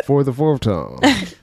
for the fourth time.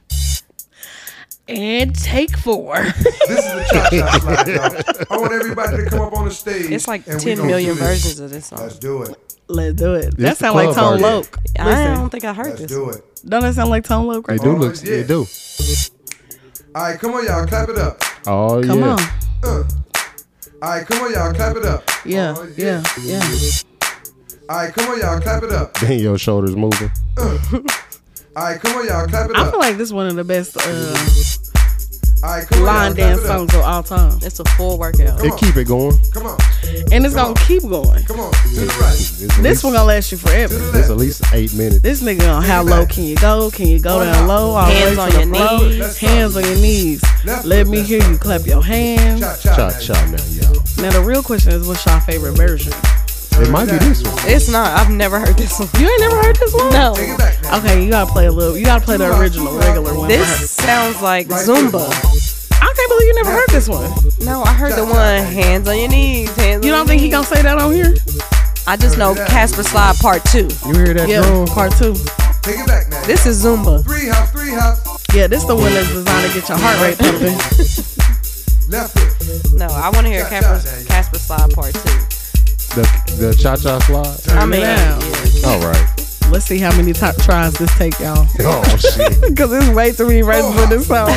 And take 4. This is the cha-cha slide, y'all. I want everybody to come up on the stage. It's like and we 10 gonna million do this. versions of this song. Let's do it. Let's do it. That the sound like club Tone version. Loc. I don't think I heard Let's this. do it. Don't that sound like Tone Loc? They Right? do Oh, look. yeah. They do. All right, come on, y'all. Clap it up. Oh Come yeah. on. All right, come on, y'all. Clap it up. Yeah, Oh, yeah, yeah. All right, come on, y'all. Clap it up. Then your shoulders moving. All right, come on, y'all. Clap it I up. feel like this is one of the best All right, come on, line y'all. Clap dance it up. songs of all time. It's a full workout. It keep it going. Come on. And it's going to keep going. Come on. To the right. This one going to last you forever. To the It's left. at least 8 minutes. This nigga on how low can you go? Can you go down low? All the way Hands to on the your floor? knees. Hands on your knees. Left Let foot, me left hear foot. you clap your hands. Cha-cha. Cha now, y'all. Now the real question is, what's your favorite version? It might be this one. It's not. I've never heard this one. You ain't never heard this one? No. Take it back now. Okay, you gotta play a little. You gotta play the original, regular one. for her. This sounds like Right Zumba. I can't believe you never heard this one. No, I heard the one, hands on your knees. Hands You on don't think he your gonna say that on here? knees. I just know Casper Slide Part 2. You hear that Yeah, drum? part 2. Take it back now. This is Zumba. Three hops, three hops. Yeah, this the one that's designed to get your heart rate pumping. Left foot. No, I want to hear Casper Slide Part 2. The cha-cha slide? I mean, down. yeah. All right. Let's see how many tries this take, y'all. Oh, shit. Because there's way too many versions for this song.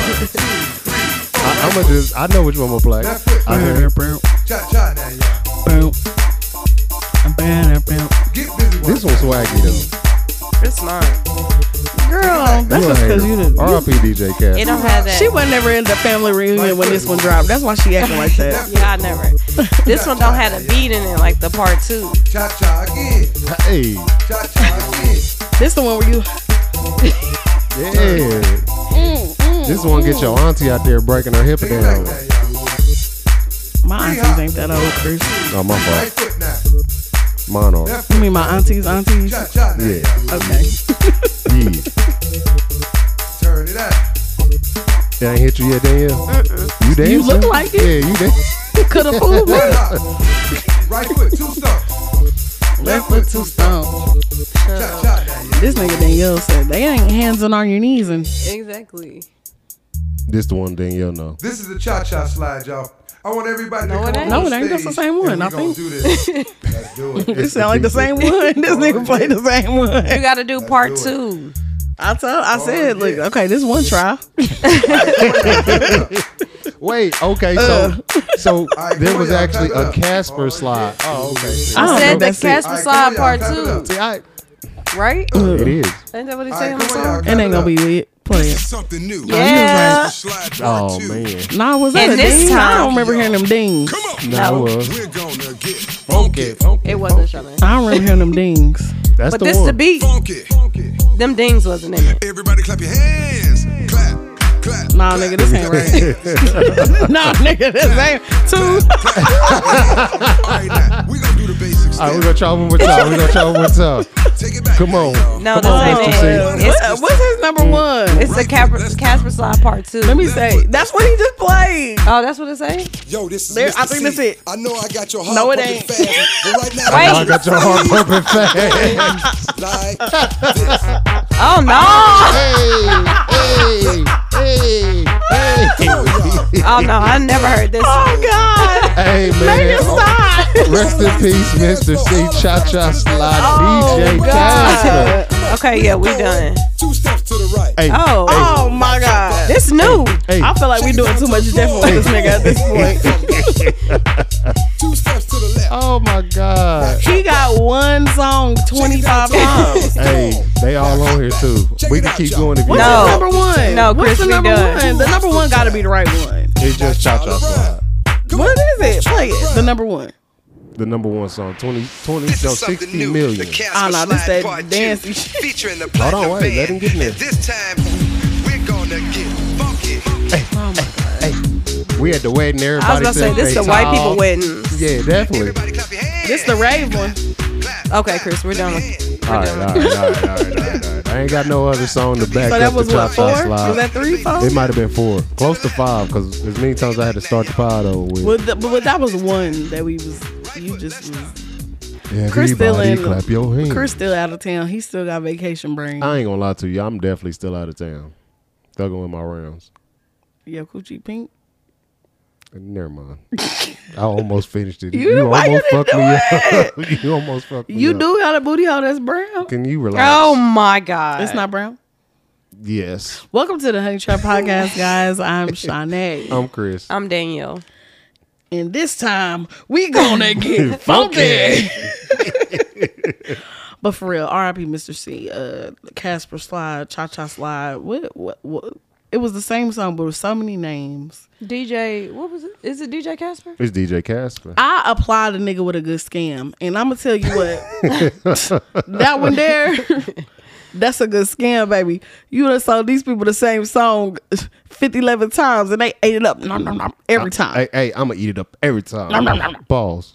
I know which one I'm going to play. Left foot. I heard it. Cha-cha now, y'all. Get busy. This one's swaggy, though. It's not. Girl, that's just because you didn't. R.I.P. DJ Cass. It don't have that. She was never in the family reunion when this one dropped. That's why she acting like that. Yeah, I never. This one don't have a beat in it like the Part 2. Cha-cha again. Hey. Cha-cha again. This the one where you. Yeah. This one get your auntie out there breaking her hip Take it down. back now, y'all. My aunties ain't that old, Chris. Oh, my Right fault. foot now. Mine are. Left You foot. mean my aunties? Cha-cha now, Yeah. y'all. Okay. Yeah. Turn it out. It ain't hit you yet, Danielle? You dancing? You look like it. Yeah, you dancing. Could have fooled me. One hop. Right foot, two stumps. Left foot too strong. Cha-cha now, y'all. This nigga Danielle said they ain't hands on your knees and Exactly. This the one Danielle know. This is the cha-cha slide, y'all. I want everybody to No, come it on ain't. No, the it ain't. That's the stage, same one, and I we gonna think. do this. Let's do it. it sound like the same one. This nigga played the same You one. got to do Part do 2. I said, look, okay, this one try. Wait, okay, so right, there come was on, y'all, actually clap it a up. Casper Oh, slide. yeah. Oh, okay. I don't I said know, the that's it. Casper All right, Slide come on, Part y'all, clap it 2. up. See, Right? it is. Ain't that what he All said right, on the come on, y'all, song? clap It ain't up. gonna be it. Play it. Something new. Yeah. Slide part Oh two. man, Nah, was that And a this ding? I time- don't remember hearing them dings. Come on. no, it was. We're gonna get funky. It wasn't Charlamagne. I don't remember hearing them dings. That's But the this one. the beat. Funky. Them dings wasn't in it. Everybody clap your hands. Clap. Clap. Nah, nigga, this ain't right. Nah, nigga, this ain't two. All right, now we gonna do the basics. All right, we're gonna try one more time. We're gonna try one more time. Take it back. Come on. No, Come on, this Mr. ain't C. it. What's his number one? It's the Casper Slide Part 2. Let me say, that's what he just played. Oh, that's what it say? Yo, this is There, Mr. I think C. that's it. I know I got your heart No, it pumping ain't. fast, but right now, Wait. I got your heart pumping fast. like this. Oh, no. Hey. Oh, no, I never heard this. Oh, God. Hey, Make man. it stop. Rest in peace, Mr. C. Cha-cha slide. DJ Casper. Okay, yeah, we done. 2 steps to the right. Hey. Oh, Oh, my God. this new. Hey. I feel like we doing too much different with this nigga at this point. 2 steps to the left. Oh my God. He got one song 25 times. Hey, they all on here too. We can keep going if you What's No. the number one? No, What's Chris, the we number done. one? The number one got to be the right one. It's just cha-cha slide. What is it? Play it. The number one. The number one song, 20, no, This is 60 something new. million. The Casper Oh, no, this Slide that Part 2, dancey shit. featuring the Hold Platinum on, wait, let Band. him get in there. And this time, we're gonna get funky. Oh, my God. Hey, we at the wedding. I was Everybody about to say, said this they the white tall. people wedding. Yeah, definitely. Everybody clap your hands. This the rave one. Clap. Okay, Chris, we're done. All right. I ain't got no other song to back So up that was the what, cha-cha 4? slide. Was that 3, 4? It might have been 4, close to 5, because as many times I had to start the pod over with. But that was one that we was, you just was. Chris still Everybody in. clap your hands. Chris still out of town. He still got vacation brain. I ain't gonna lie to you. I'm definitely still out of town. Still going my rounds. Your coochie pink. Never mind. I almost finished it. Why you almost didn't fucked do me up. You almost fucked me up. You do got a booty hole that's brown. Can you relax? Oh my God. It's not brown. Yes. Welcome to the Honey Trap Podcast, guys. I'm Shanae. I'm Chris. I'm Danielle. And this time, we gonna get funky. But for real, R.I.P. Mr. C. Casper Slide, Cha Cha Slide. What? It was the same song, but with so many names. DJ, what was it? Is it DJ Casper? It's DJ Casper. I applied a nigga with a good scam. And I'm going to tell you what. That one there, that's a good scam, baby. You done sold these people the same song 11 times and they ate it up every time. Hey, I'm going to eat it up every time. Balls.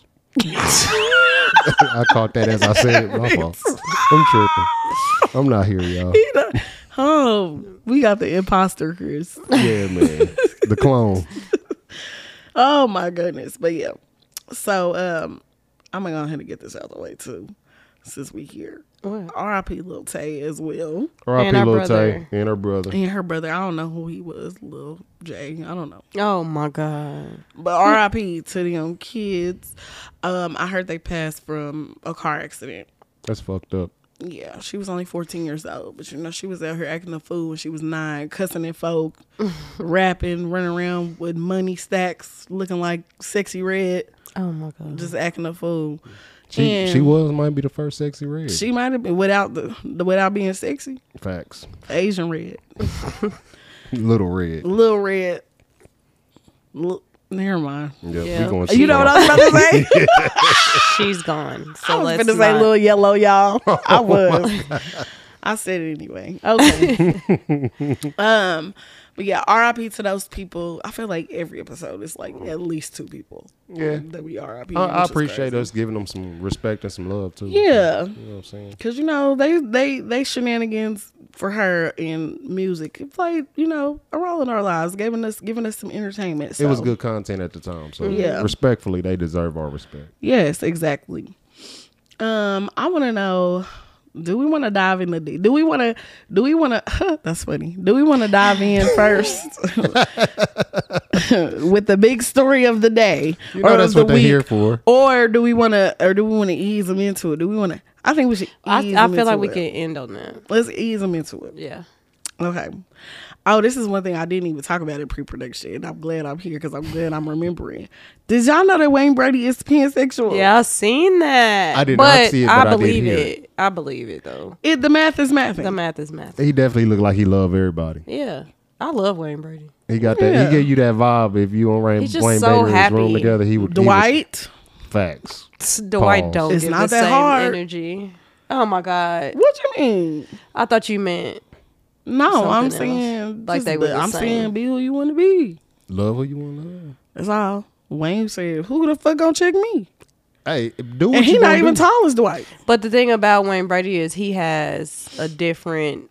I caught that as I said it. My fault. I'm tripping. I'm not here, y'all. Oh, we got the imposter, Chris. Yeah, man. The clone. Oh my goodness. But yeah. So I'm gonna go ahead and get this out of the way too. Since we here. R.I.P. Lil Tay as well. R.I.P. her Lil brother. Tay and her brother. And her brother. I don't know who he was, Lil J. I don't know. Oh my God. But R.I.P. to them kids. I heard they passed from a car accident. That's fucked up. Yeah, she was only 14 years old, but you know, she was out here acting a fool when she was 9, cussing at folk, rapping, running around with money stacks, looking like Sexy Red, Oh my God. just acting a fool. She might be the first Sexy Red. She might have been without being sexy. Facts. Asian Red, Little Red. Little Red. Never mind. Yeah. We going You know what I was about to say? She's gone. So I was let's going to say not. Little Yellow, y'all. I was. I said it anyway. Okay. But yeah, R.I.P. to those people. I feel like every episode is like at least 2 people. Yeah. That we R.I.P. I which is appreciate crazy. us giving them some respect and some love too. Yeah. You know what I'm saying? Because, you know, they shenanigans for her in music. It played, you know, a role in our lives, giving us some entertainment. It So, was good content at the time. So Yeah. respectfully, they deserve our respect. Yes, exactly. I want to know, do we want to dive in do we want to that's funny. Do we want to dive in first with the big story of the day? You know that's of the what they're week? here for. Or do we want to ease them into it? I think we should ease I them feel like into we it. can end on that. Let's ease them into it. Yeah. Okay. Oh, this is one thing I didn't even talk about in pre-production. And I'm glad I'm here because I'm glad I'm remembering. Did y'all know that Wayne Brady is pansexual? Yeah, I seen that. I did not see it, but I did believe hear it. I believe it though. The math is mathing. The math is math. He definitely looked like he loved everybody. Yeah. I love Wayne Brady. He got that. Yeah. He gave you that vibe. If you and He's just Wayne so Brady in his room happy. together, he would. Dwight. Facts. Dwight Pause. don't It's give not the that same hard. energy. Oh my God. What you mean? I thought you meant No, I'm Something else. saying Like just they were the I'm same. saying be who you want to be. Love who you want to love. That's all. Wayne said, "Who the fuck gonna check me?" Hey, do what And you he gonna not even do. tall as Dwight. But the thing about Wayne Brady is he has a different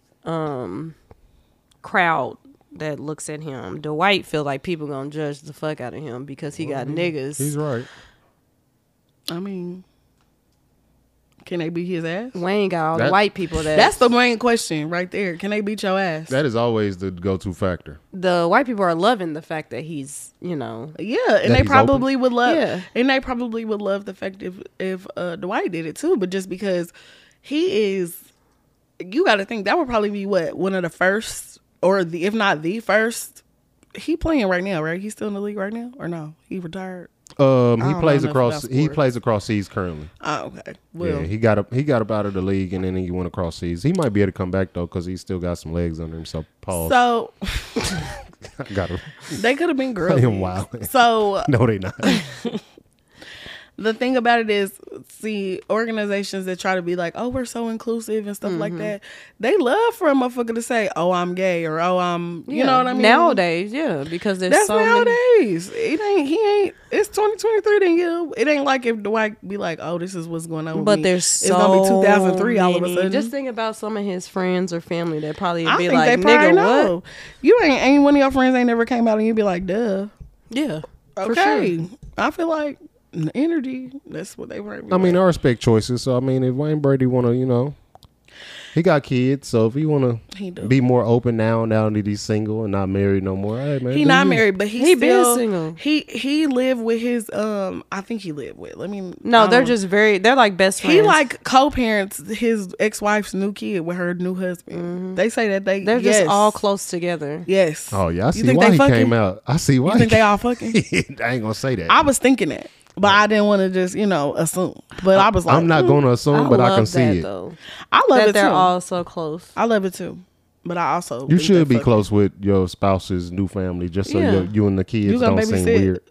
crowd that looks at him. Dwight feel like people gonna judge the fuck out of him because he got niggas. He's right. I mean, can they beat his ass? Wayne got all the That- white people That's the main question right there. Can they beat your ass? That is always the go-to factor. the white people are loving the fact that he's, you know, Yeah, That and they he's probably would love. Yeah. And they probably would love the fact if Dwight did it too. But just because he is, you got to think that would probably be one of the first, or if not the first. He playing right now, right? He's still in the league right now, or no? He retired. He don't plays know enough across. about He sports. plays across seas currently. Oh, okay. Well, Yeah, he got up out of the league and then he went across seas. He might be able to come back though because he still got some legs under him. So pause. so I got him. they could have been girls. I am wild. So No, they not. the thing about it is, see, organizations that try to be like, oh, we're so inclusive and stuff like that, they love for a motherfucker to say, oh, I'm gay, or oh, I'm, you know what I mean? Nowadays, yeah, because there's That's so many. nowadays. It's 2023 then, yeah. It ain't like if Dwight be like, oh, this is what's going on with But me. there's It's so gonna be 2003 all of a many. sudden. Just think about some of his friends or family that probably I be think like, they probably nigga, know. what? You ain't one of your friends ain't never came out and you be like, duh. Yeah, for Okay. sure. I feel like And the energy. That's what they were. I mean, I respect choices. So I mean, if Wayne Brady want to, he got kids. So if he want He to do. be more open now that he's single and not married no more, hey man, He do not you. married, but He been still single. He lived with his I think he lived with. No, they're just they're like best friends. he like co-parents his ex-wife's new kid with her new husband. They say that they're yes. just all close together. Yes. Oh yeah, I see think why they he fucking? came out. I see why. You think they all fucking? I ain't gonna say that. I was thinking that, but I didn't want to just assume. But I was like, I'm not gonna assume, but I can love see that, it. though. I love That it they're too. all so close. I love it too. But I also You think should they be fucking. close with your spouse's new family, just so Yeah. you and the kids You gonna don't seem babysit weird.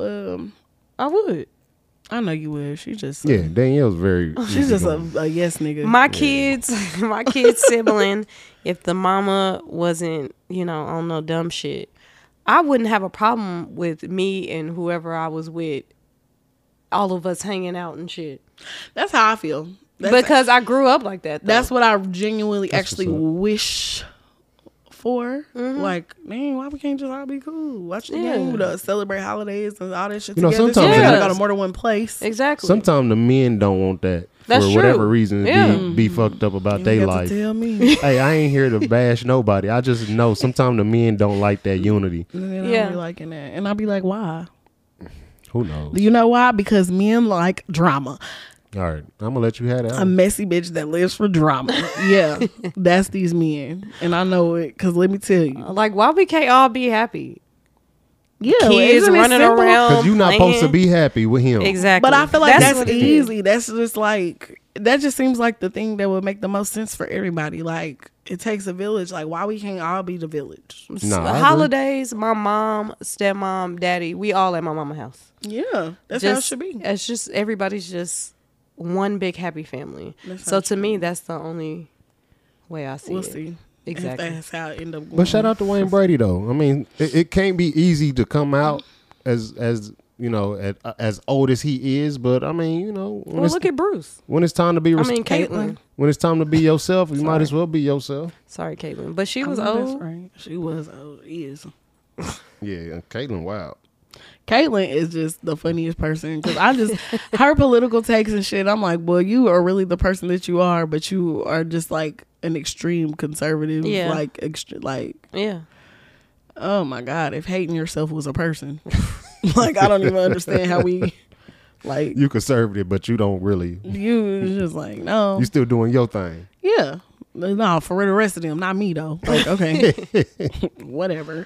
I would. I know you would. She just Yeah, Danielle's very. she's just easygoing. a yes nigga. My kids, my kids' sibling, if the mama wasn't, on no dumb shit, I wouldn't have a problem with me and whoever I was with, all of us hanging out and shit. That's how I feel. That's, Because I grew up like that. Though. that's what I genuinely That's actually what's up. wish for. Like, man, why we can't just all be cool? Watch the Yeah. game, celebrate holidays and all that shit You know, together. sometimes So it- we got to more than one place. exactly. Sometimes the men don't want that That's for whatever true. reason. Yeah. Be fucked up about You their got to life. tell me. Hey, I ain't here to bash nobody. I just know sometimes the men don't like that unity. And then Yeah. I'll be liking that. And I'll be like, why? Who knows? Do you know why? Because men like drama. All right, I'm gonna let you have that. A messy bitch that lives for drama. Yeah, that's these men. And I know it because let me tell you. Like, why we can't all be happy? Yeah, Kids isn't it running simple? around. Because you're not supposed to playing. be happy with him. Exactly. But I feel like that's what it is. easy. That's just like, that just seems like the thing that would make the most sense for everybody. Like, it takes a village. Like, why we can't all be the village? Nah, I agree. Holidays, my mom, stepmom, daddy, we all at my mama's house. Yeah, that's how it should be. It's just everybody's just one big happy family. That's how So it to should me, that's the only way I see We'll it. see. Exactly. If that's how it end up going. But shout out to Wayne Brady though. I mean, it can't be easy to come out as as old as he is. But I mean, when Well, it's look at Bruce. when it's time to be. Caitlyn. When it's time to be yourself, you might as well be yourself. Sorry, Caitlyn, but she I was know that's old. right. She was old. Is. Yeah, Caitlyn, wow. Caitlyn is just the funniest person because her political takes and shit. I'm like, well, you are really the person that you are, but you are just like an extreme conservative. Yeah. Like, Yeah. oh my God, if hating yourself was a person, like, I don't even understand how we, like, You conservative, but you don't really. you just like, no. You still doing your thing. Yeah. No, for the rest of them, not me though. Like, okay. Whatever.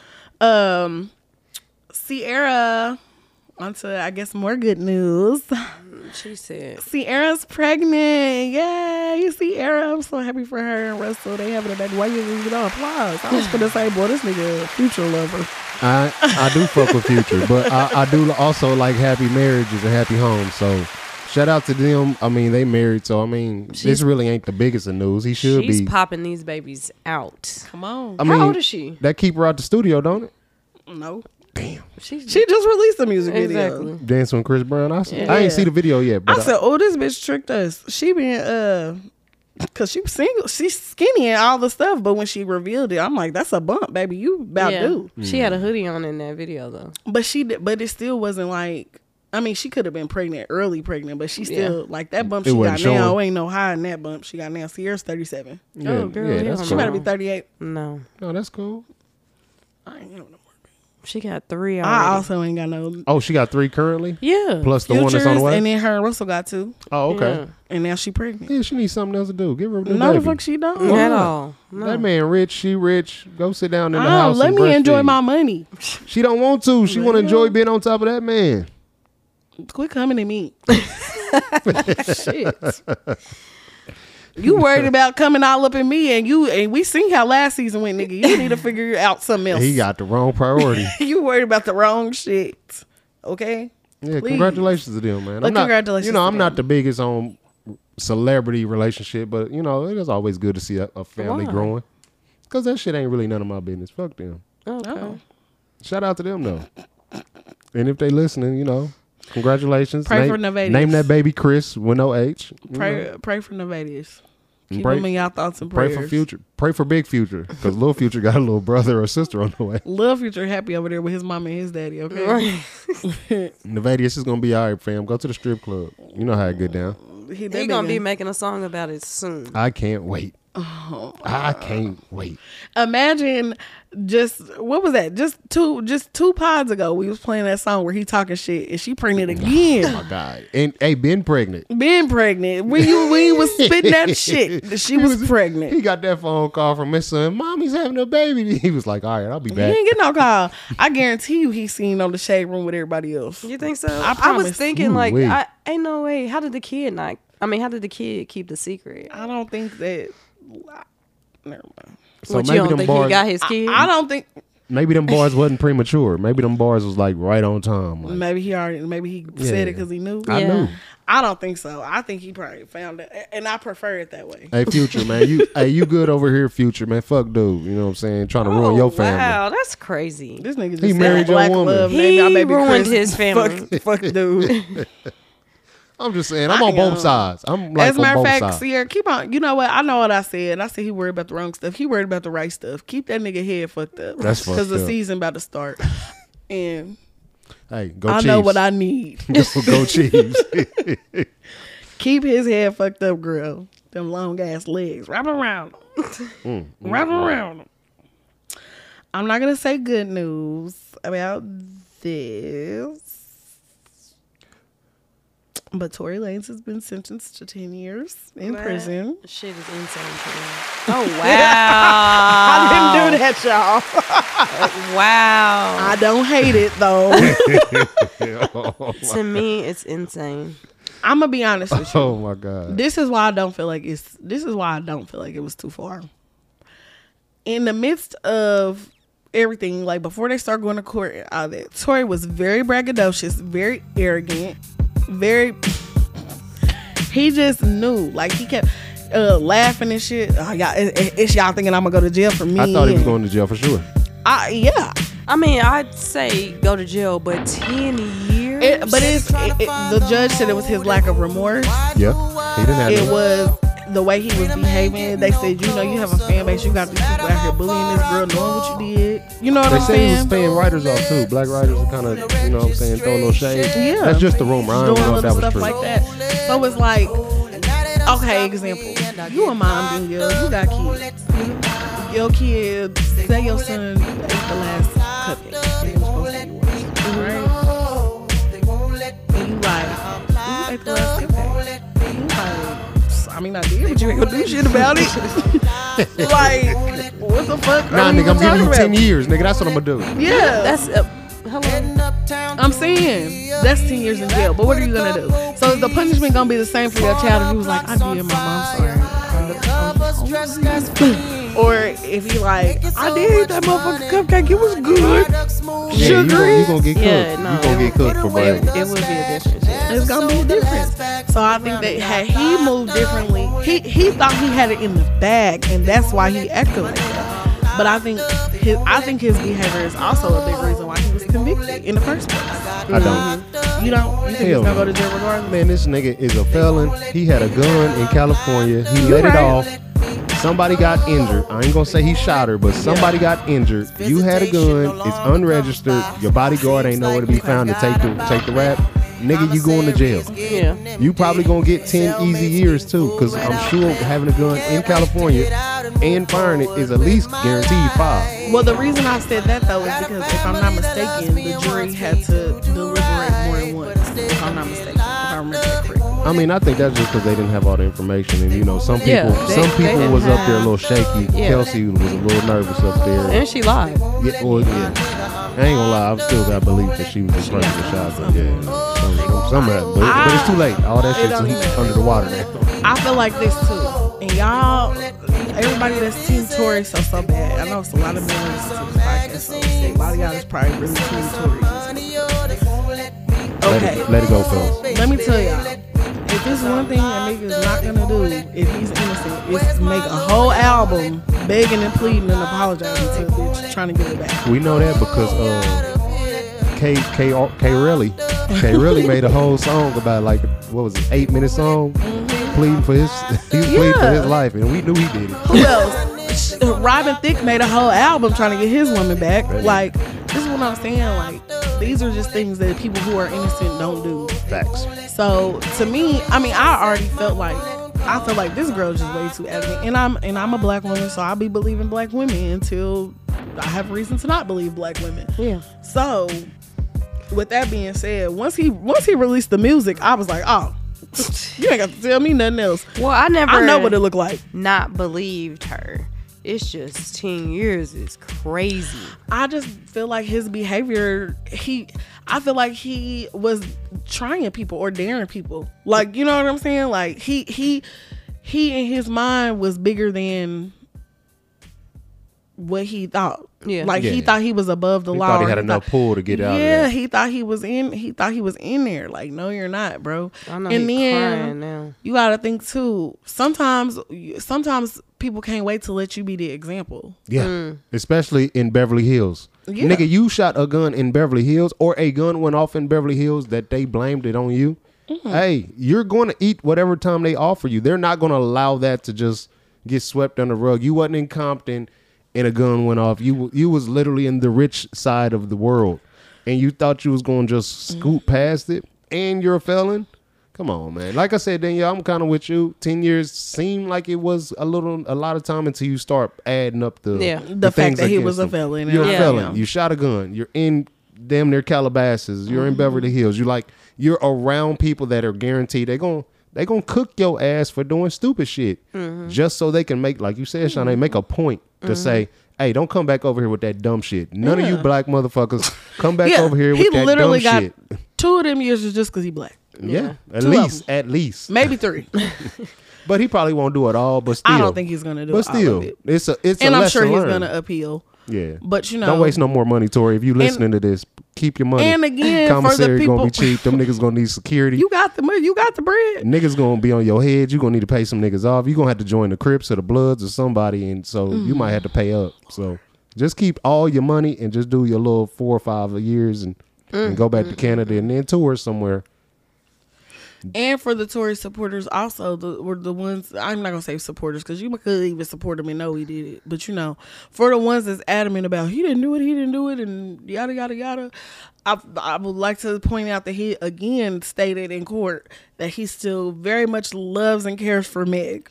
Sierra, onto I guess more good news. She said, Sierra's pregnant. Yay, Sierra. I'm so happy for her and Russell. They having a baby. Why you leaving no applause? I was gonna say, boy, this nigga a future lover. I do fuck with Future, but I do also like happy marriages and happy homes. So shout out to them. I mean, they married, so I mean, this really ain't the biggest of news. He should she's be. popping these babies out. Come on. I mean, How old is she? That keep her out the studio, don't it? No. She She just released a music video. exactly. Dancing with Chris Brown. I Yeah. ain't see the video yet, but I said, oh, this bitch tricked us. She been cause she was single, she's skinny and all the stuff, but when she revealed it, I'm like, that's a bump, baby. You about due. She had a hoodie on in that video though. But it still wasn't like, I mean, she could have been early pregnant, but she still like that bump It she got wasn't now showing. ain't no high in that bump she got now. Sierra's 37. yeah, Oh, girl, yeah, you that's don't She cool. better be 38. No. No, that's cool. I ain't having no more. She got 3 already. I also ain't got no Oh, she got 3 currently, yeah. plus the one that's on the futures, way. and then her and Russell got 2, Oh, okay. Yeah. and now she pregnant. Yeah, she needs something else to do. Give her a new No, the baby. fuck she don't. At all. No. That man rich, she rich. Go sit down in the Oh, house. let and me enjoy breastfeed. my money. She don't want to. She want to enjoy being on top of that man. Quit coming at me. Shit. You worried about coming all up in me, and we seen how last season went, nigga. You need to figure out something else. He got the wrong priority. You worried about the wrong shit. Okay? Yeah, Please. congratulations to them, man. But I'm not, congratulations to I'm not them. the biggest on celebrity relationship, but it is always good to see a family Why? growing. Because that shit ain't really none of my business. Fuck them. Okay. Oh. Shout out to them though. And if they listening, congratulations. Pray name, for Nevadius. Name that baby Chris with no H. You know. Pray for Nevadius. Keep Pray- him in y'all thoughts and Pray prayers. for Future. Pray for Big Future, because Little Future got a little brother or sister on the way. Love Future happy over there with his mama and his daddy, okay? Right. Nevadius is gonna be all right, fam. Go to the strip club. You know how it get down. He They're gonna be making a song about it soon. I can't wait. Oh, I can't wait. Imagine what was that? Just two pods ago, we was playing that song where he talking shit and she pregnant Oh again. my God. And hey, been pregnant. Been pregnant. When he was spitting that shit, she was pregnant. He got that phone call from his son. Mommy's having a baby. He was like, all right, I'll be He back. ain't get no call. I guarantee you he's seen on the Shade Room with everybody else. You think so? I I promise. was thinking like, Ooh-wee. ain't no way. How did the kid keep the secret? I don't think that. Never mind. So What, you maybe don't them think he bars, got his kid? I don't think. maybe them bars wasn't premature. Maybe them bars was like right on time. Like, Maybe he said Yeah. it because he knew. I Yeah. knew. I don't think so. I think he probably found it, and I prefer it that way. Hey, Future, man. You good over here, Future, man. Fuck dude. You know what I'm saying? Trying to ruin your family. Wow, that's crazy. This nigga just He said married your black woman. love. He named our baby ruined Chris. his family. Fuck dude. I'm just saying, I'm on both sides. I'm like As a on matter of both fact, sides. Sierra, keep on. You know what? I know what I said. I said he worried about the wrong stuff. He worried about the right stuff. Keep that nigga head fucked up. That's fucked Because the up. season about to start. And Hey, go I Chiefs. know what I need. Go Chiefs. Keep his head fucked up, girl. Them long ass legs. Wrap around him. Wrap around him. I'm not going to say good news about this. But Tory Lanez has been sentenced to 10 years in Man, prison. Shit is insane to me. Oh wow! I didn't do that, y'all. Wow. I don't hate it, though. To me, it's insane. I'm going to be honest with you. Oh my God. This is why I don't feel like it was too far. In the midst of everything, like before they start going to court and all that, Tory was very braggadocious, very arrogant, he just knew. Like he kept laughing and shit. Oh, y'all, it's y'all thinking I'm gonna go to jail for me. I thought he was going to jail for sure. Yeah. I mean, I'd say go to jail, but 10 years. The judge said it was his lack of remorse. Yeah. He didn't have It no- was the way he was behaving. They said, you know, you have a fan base. You got these people out here bullying this girl, knowing what you did. You know what They I'm say he was saying? paying writers off too. Black writers are kind of, you know what I'm saying, throwing a little shade. Yeah. That's just the rumor. I don't Doing know if that little was stuff true. like that. So it's like, okay, example. You a mom, and you got kids. Your kid, say your son ate the last cupcake. And it was supposed to be yours, right? And you like, you ate the last cupcake. And you like, I mean, I did, but you ain't gonna do shit about it. Like, what the fuck? Nah, are we nigga, I'm even giving you talking 10 about? years, nigga. That's what I'm gonna do. Yeah, That's hello. I'm saying that's 10 years in jail. But what are you gonna do? So is the punishment gonna be the same for your child if he was like, I did, mom, I'm sorry. Or if he like, I did eat that motherfucking cupcake, it was good. Yeah, Sugary. you gonna get cooked. Yeah, no, you gonna get cooked for bragging. It would be a difference. Yeah. It's gonna be a difference. So I think that had he moved differently, he thought he had it in the bag, and that's why he acted like that. But I think his behavior is also a big reason why he was convicted in the first place. I don't. You don't? You think he's Hell gonna go no. to jail regardless? Man, this nigga is a felon. He had a gun in California. He You let it right. off. Somebody got injured. I ain't gonna say he shot her, but somebody got injured. You had a gun. It's unregistered. Your bodyguard ain't nowhere to be found to take the rap. Nigga, you going to jail. Yeah. You probably gonna get 10 easy years too, because I'm sure having a gun in California and firing it is at least guaranteed 5. Well, the reason I said that though is because if I'm not mistaken, the jury had to deliberate more than once. If I'm not mistaken, if I remember that correctly. I mean, I think that's just because they didn't have all the information, and you know, some people, Yeah, they didn't was up there a have- little shaky. Yeah. Kelsey was a little nervous up there. And she lied. Yeah, well, yeah. I ain't gonna lie, I've still got belief that she was the person that shot, but yeah, some happened. But it's too late. All that It don't shit's even under the water now. I feel like this too. And y'all, everybody that's Team Tory so bad. I know it's a lot of men listen to this podcast, so a lot of y'all is probably really Team Tory. Okay, Let it go, fellas. let me tell y'all. If there's one thing a nigga's not gonna do if he's innocent, is make a whole album begging and pleading and apologizing to a bitch trying to get it back. We know that because K really made a whole song about, like, what was it, 8-minute song, pleading for his pleading for his life, and we knew he did it. Who else? Robin Thicke made a whole album trying to get his woman back. Like, this is what I'm saying. Like, these are just things that people who are innocent don't do. Facts. So to me, I mean, I already felt like this girl is just way too adamant, and I'm a black woman, so I'll be believing black women until I have reason to not believe black women. Yeah. So with that being said, once he released the music, I was like, oh, you ain't got to tell me nothing else. Well, I know what it looked like. Not believed her. It's just 10 years is crazy. I just feel like his behavior, I feel like he was trying people or daring people. Like, you know what I'm saying? Like, he in his mind was bigger than what he thought. Yeah. Like, he thought he was above the law. Thought he had enough pull to get out of there. Yeah, he thought he was in there. Like, no, you're not, bro. I know and he then crying now. you gotta think too. Sometimes people can't wait to let you be the example. Yeah, especially in Beverly Hills. Yeah. Nigga, you shot a gun in Beverly Hills, or a gun went off in Beverly Hills that they blamed it on you. Mm-hmm. Hey, you're going to eat whatever time they offer you. They're not going to allow that to just get swept under the rug. You wasn't in Compton and a gun went off. You was literally in the rich side of the world, and you thought you was going to just scoot past it, and you're a felon. Come on, man. Like I said, Danielle, I'm kind of with you. 10 years seemed like it was a lot of time until you start adding up the The fact things that he against was a him. felon. You're a Yeah. felon. You shot a gun. You're in damn near Calabasas. You're in Beverly Hills. You're around people that are guaranteed they're gonna cook your ass for doing stupid shit, just so they can make, like you said, Shawnee, make a point to say, hey, don't come back over here with that dumb shit. None of you black motherfuckers come back over here with that literally dumb got shit. 2 of them years is just because he black. Yeah, at 2 of least. Maybe 3. But he probably won't do it all. But still, I don't think he's gonna do But all still, of it. it's a And I'm lesson sure he's learned. gonna appeal. Yeah, But you know, don't waste no more money, Tori. If you listening to this, keep your money. And again, for the commissary people, gonna be cheap. Them niggas gonna need security. you got the money, you got the bread. Niggas gonna be on your head. You gonna need to pay some niggas off. You gonna have to join the Crips or the Bloods or somebody, and so you might have to pay up. So just keep all your money and just do your little 4 or 5 years and go back to Canada and then tour somewhere. And for the Tory supporters, also were the ones. I'm not gonna say supporters because you could even support him and know he did it. But you know, for the ones that's adamant about he didn't do it, and yada yada yada. I would like to point out that he again stated in court that he still very much loves and cares for Meg.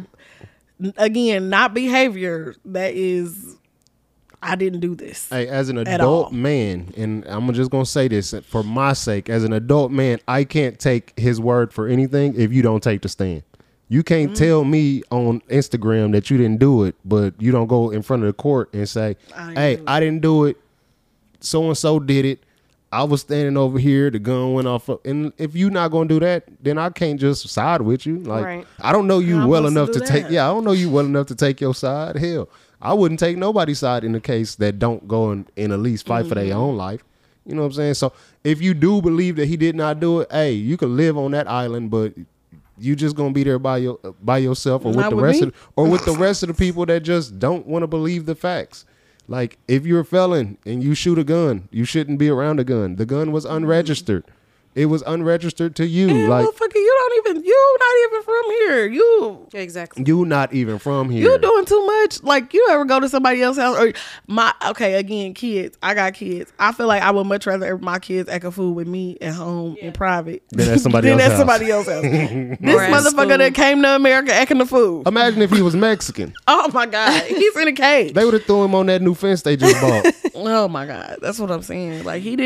Again, not behavior. That is, I didn't do this. Hey, as an all. adult man, and I'm just gonna say this for my sake, as an adult man, I can't take his word for anything if you don't take the stand. You can't tell me on Instagram that you didn't do it, but you don't go in front of the court and say, "Hey, I didn't do it. So and so did it. I was standing over here. The gun went off." And if you're not gonna do that, then I can't just side with you. Like, Right. I don't know you How am I well supposed enough to to do take. that? Yeah, I don't know you well enough to take your side. Hell, I wouldn't take nobody's side in the case that don't go and at least fight for their own life. You know what I'm saying? So if you do believe that he did not do it, hey, you can live on that island, but you just gonna be there by yourself, or with Not the with rest me. of the people that just don't want to believe the facts. Like, if you're a felon and you shoot a gun, you shouldn't be around a gun. The gun was unregistered. It was unregistered to you. Man, Like, motherfucker, you're not even from here. Exactly. you not even from here. You doing too much. Like, you ever go to somebody else's house or again, kids. I got kids. I feel like I would much rather my kids act a fool with me at home in private Than at somebody than else's at house. somebody else's house. This Or at motherfucker school. that came to America acting a fool. Imagine if he was Mexican. Oh my God. He's in a cage. They would have thrown him on that new fence they just bought. Oh my God. That's what I'm saying. Like, he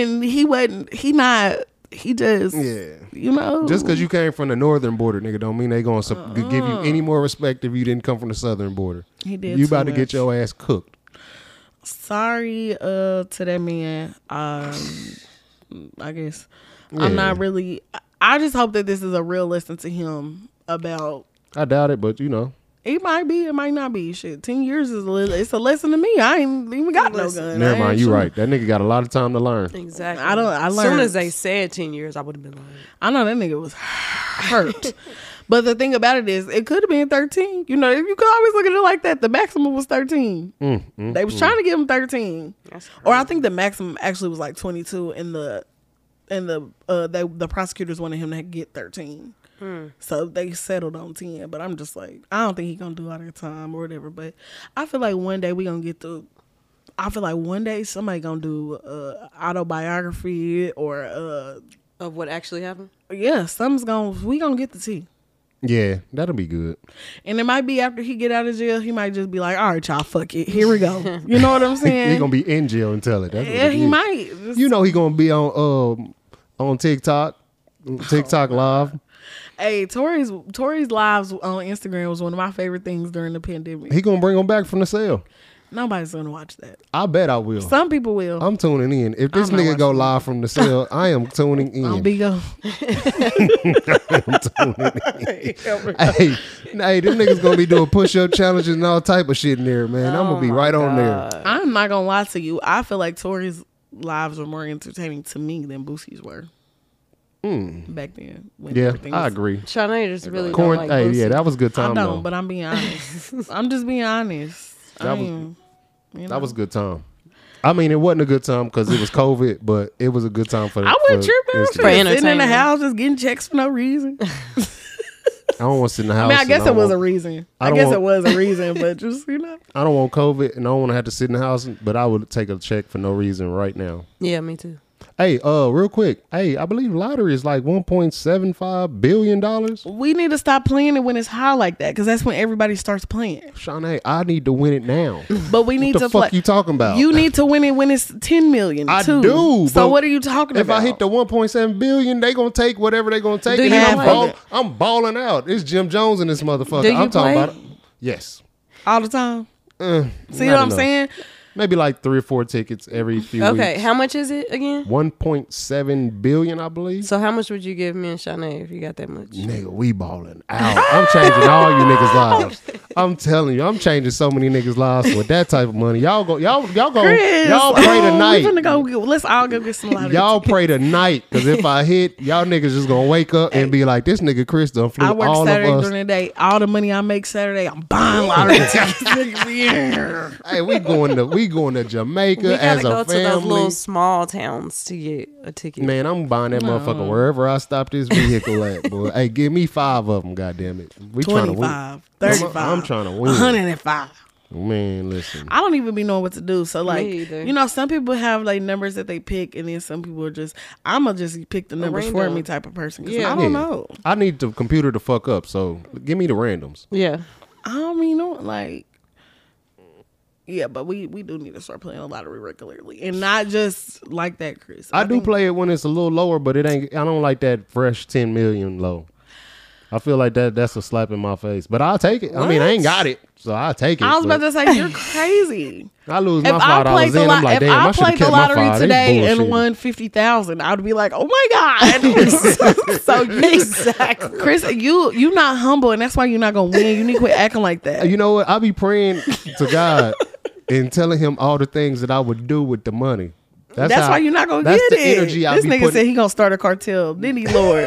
just, Yeah. you know. Just because you came from the northern border, nigga, don't mean they gonna give you any more respect if you didn't come from the southern border. He did You too about to much. get your ass cooked. Sorry to that man. I guess I'm not really. I just hope that this is a real lesson to him about. I doubt it, but you know. It might be, it might not be. Shit, 10 years is it's a lesson to me. I ain't even got no gun. Never I mind, ain't you shooting. right. That nigga got a lot of time to learn. Exactly. I As soon learned- as they said 10 years, I would have been like, I know that nigga was hurt. But the thing about it is, it could have been 13. You know, you could always look at it like that. The maximum was 13. They was trying to give him 13. That's Or I think the maximum actually was like 22 and the prosecutors wanted him to get 13. So they settled on 10. But I'm just like, I don't think he gonna do all that time or whatever. But I feel like one day we gonna get the. I feel like one day somebody gonna do autobiography or Of what actually happened? yeah, we gonna get the tea. Yeah, that'll be good. And it might be after he get out of jail, he might just be like, all right, y'all, fuck it. Here we go. You know what I'm saying? He gonna be in jail and tell it. That's what Yeah, it he is. might. Just- You know he gonna be on TikTok Live. Hey, Tori's lives on Instagram was one of my favorite things during the pandemic. He gonna bring him back from the cell. Nobody's gonna watch that. I bet I will. Some people will. I'm tuning in. If this I'm not nigga go watching live from the cell, I am tuning in. On Bigo. Hey, this nigga's gonna be doing push-up challenges and all type of shit in there, man. I'm gonna be right on there. I'm not gonna lie to you. I feel like Tori's lives were more entertaining to me than Boosie's were. Back then. When Yeah, everything I was- agree. Shanae just really Corn, don't like hey, Boosie. yeah, that was a good I time don't, though. but I'm being honest. I'm just being honest. That was- you know. That was a good time. I mean, it wasn't a good time because it was COVID, but it was a good time for. I wouldn't for trip out. Instagram. Sitting in the entertainment. house just getting checks for no reason. I don't want to sit in the house. I mean, I and guess don't it was a want- reason. I I don't guess want- it was a reason, but just, you know. I don't want COVID, and I don't want to have to sit in the house. But I would take a check for no reason right now. Yeah, me too. Hey, real quick. Hey, I believe lottery is like $1.75 billion. We need to stop playing it when it's high like that because that's when everybody starts playing. Shawnee, I need to win it now. But we need What the to fuck play. you talking about? You need to win it when it's 10 million. I too. do. So but what are you talking if about? I hit the 1.7 billion, they gonna take whatever they gonna take. Do and you then play? I'm balling out. It's Jim Jones in this motherfucker. Do you I'm talking play? about it. Yes. all the time. See not what I'm enough. saying? Maybe like 3 or 4 tickets every few Okay, weeks. how much is it again? 1.7 billion, I believe. So how much would you give me and Shanae if you got that much? Nigga, we balling out. I'm changing all you niggas' lives. I'm telling you, I'm changing so many niggas' lives with that type of money. Y'all Chris, pray tonight. We finna go. Let's all go get some lottery Y'all tickets. pray tonight, because if I hit, y'all niggas just gonna wake up and be like, this nigga Chris done flew I work all Saturday of us. during the day. All the money I make Saturday, I'm buying lottery tickets. Niggas, yeah. Hey, we going to Jamaica We gotta as go a to those family. little small towns to get a ticket. Man, I'm buying that motherfucker wherever I stop this vehicle at, boy. Hey, give me 5 of them, goddammit. We trying to win. 25, 35. I'm trying to win. 105. Man, listen. I don't even be knowing what to do. So like, either. you know, some people have like numbers that they pick, and then some people are just, I'ma just pick the numbers for random. me type of person. 'Cause Yeah. I don't know. I need the computer to fuck up, so give me the randoms. Yeah. I don't mean no like. Yeah, but we do need to start playing the lottery regularly, and not just like that, Chris. I do think- play it when it's a little lower, but it ain't. I don't like that fresh 10 million low. I feel like that's a slap in my face, but I'll take it. I mean, I ain't got it, so I'll take it. I was but about to say you're crazy. I lose If my I $5 played in. the I'm like, if damn, I I should have played the kept my lottery $5. today and Bullshit. won 50,000, I would be like, oh my god. So you Exactly. Chris, you not humble, and that's why you're not gonna win. You need to quit acting like that. You know what? I be praying to God and telling him all the things that I would do with the money. That's how- why you're not gonna that's get the it. energy I This be nigga putting, said he gonna start a cartel. Then he Lord.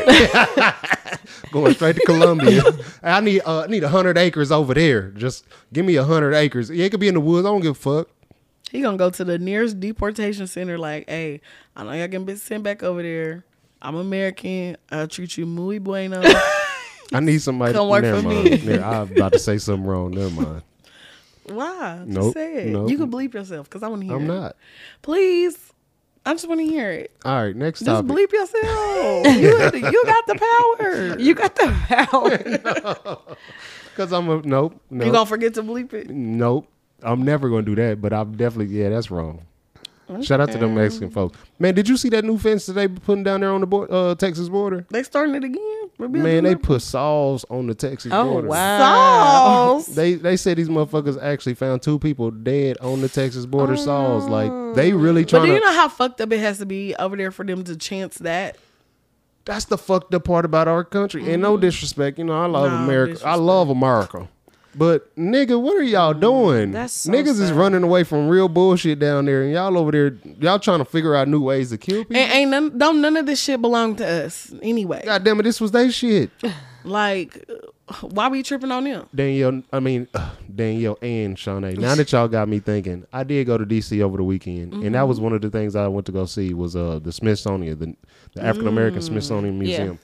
going straight to Colombia. I need 100 acres over there. Just give me 100 acres. Yeah, it could be in the woods. I don't give a fuck. He gonna go to the nearest deportation center. Like, hey, I know y'all can be sent back over there. I'm American. I'll treat you muy bueno. I need somebody. Come work never for mind. me. Yeah, I'm about to say something wrong. Never mind. Why? Just Nope, say it. nope. You can bleep yourself because I want to hear I'm it. not. Please. I just want to hear it. All right, next Just topic. bleep yourself. you got the power. You got the power. Because I'm a nope. You gonna forget to bleep it? Nope. I'm never gonna do that. But I'm definitely that's wrong. Shout out to them Mexican folks. Man, did you see that new fence that they putting down there on the Texas border? They starting it again? Man, they put saws on the Texas Oh, border. wow. Sauce. They said these motherfuckers actually found 2 people dead on the Texas border saws. Like they really But trying do to. you know how fucked up it has to be over there for them to chance that? That's the fucked up part about our country. And no disrespect, I love No America. I disrespect. love America. But nigga, what are y'all doing? That's so Niggas is sad. running away from real bullshit down there, and y'all over there, y'all trying to figure out new ways to kill people. And none of this shit belong to us anyway. God damn it, this was they shit. Like, why we tripping on them? Danielle and Shawnee. Now that y'all got me thinking, I did go to DC over the weekend, and that was one of the things I went to go see was the Smithsonian, the African American Smithsonian Museum.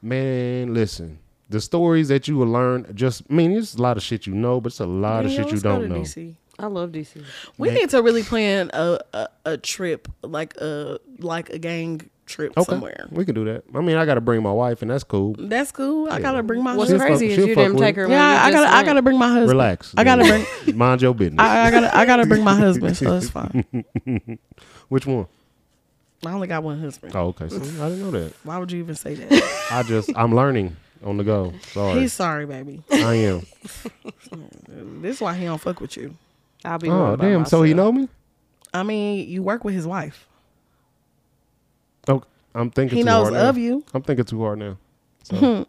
Man, listen. The stories that you will learn, there's a lot of shit you know, but it's a lot of Yeah, shit you let's go don't to know. DC. I love DC. We need to really plan a trip, like a gang trip Okay, somewhere. we can do that. I mean, I got to bring my wife, and that's cool. That's cool. I gotta bring my What's She'll husband. fuck- crazy is she'll you fuck didn't with take it. her. Yeah, I gotta bring my husband. Relax. I gotta then. bring. Mind your business. I gotta bring my husband, so it's fine. Which one? I only got one husband. Oh, okay. See, I didn't know that. Why would you even say that? I'm learning on the go. Sorry. He's sorry, baby. I am. This is why he don't fuck with you. I'll be. Oh, worried about damn. So he myself. know me? I mean, you work with his wife. Oh, I'm thinking He too knows hard now. of you. I'm thinking too hard now. So.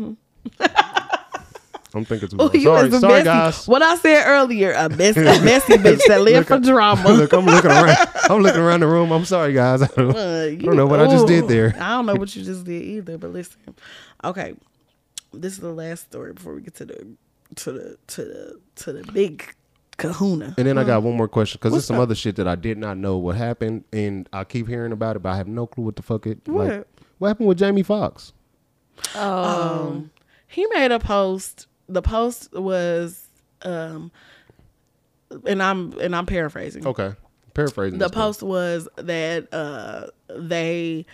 I'm thinking too Oh, hard. you Sorry, is a sorry, messy. guys. What I said earlier, a messy bitch that live for drama. Look, I'm looking around. I'm looking around the room. I'm sorry, guys. I don't know what I just did there. I don't know what you just did either. But listen, okay, this is the last story before we get to the big kahuna. And then I got one more question because there's some other shit that I did not know what happened, and I keep hearing about it, but I have no clue what the fuck it. What? Like, what happened with Jamie Foxx? He made a post. The post was, and I'm paraphrasing. Okay, paraphrasing. The this thing. post was that they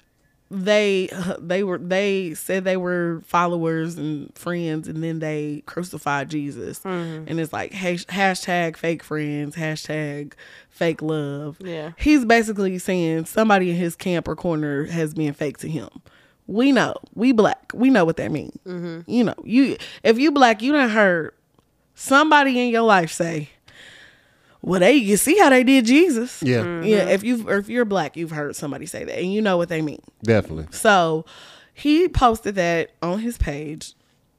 said they were followers and friends, and then they crucified Jesus. And it's like hashtag fake friends, hashtag fake love. Yeah. He's basically saying somebody in his camp or corner has been fake to him. We know, we black, we know what that means. You know, if you black, you done heard somebody in your life say, well, you see how they did Jesus. Yeah, Yeah, if you're black, you've heard somebody say that, and you know what they mean. definitely. So he posted that on his page,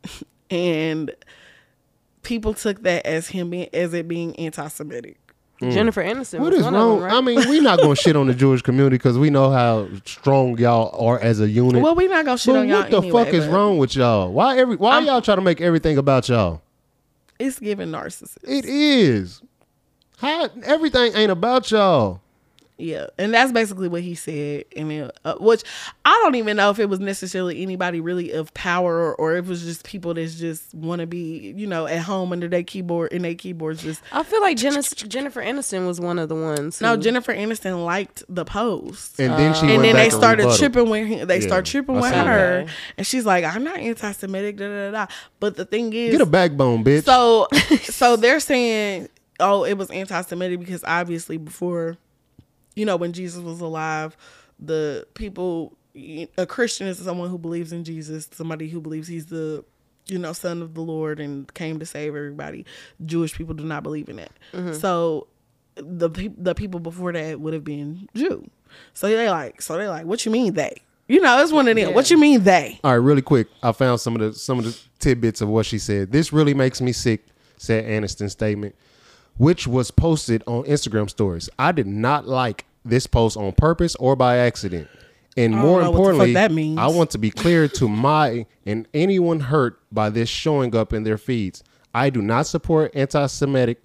and people took that as it being anti-Semitic. Jennifer Aniston. What was is one wrong? Of them, right? I mean, we not gonna shit on the Jewish community because we know how strong y'all are as a unit. Well, we not gonna shit but on y'all what the anyway, fuck is but wrong with y'all? Why y'all try to make everything about y'all? It's giving narcissist. It is. How everything ain't about y'all. Yeah, and that's basically what he said, and which I don't even know if it was necessarily anybody really of power, or if it was just people that just want to be, at home under their keyboard, and their keyboards just. I feel like Jennifer Aniston was one of the ones. No, who- Jennifer Aniston liked the post, And then she and went then back they and started rebutted. tripping with him. They Yeah, start tripping I with seen her, that. and she's like, "I'm not anti-Semitic." Da, da, da, da. But the thing is, Get a backbone, bitch. So they're saying, oh, it was anti-Semitic because obviously before, when Jesus was alive, the people, a Christian is someone who believes in Jesus, somebody who believes he's the, son of the Lord and came to save everybody. Jewish people do not believe in that. So the people before that would have been Jew. So they're like, what you mean they? It's one of them. Yeah. What you mean they? All right, really quick. I found some of the tidbits of what she said. This really makes me sick, said Aniston's statement, which was posted on Instagram stories. I did not like this post on purpose or by accident. And more know what the fuck importantly, that means. I want to be clear to my and anyone hurt by this showing up in their feeds. I do not support anti-Semitic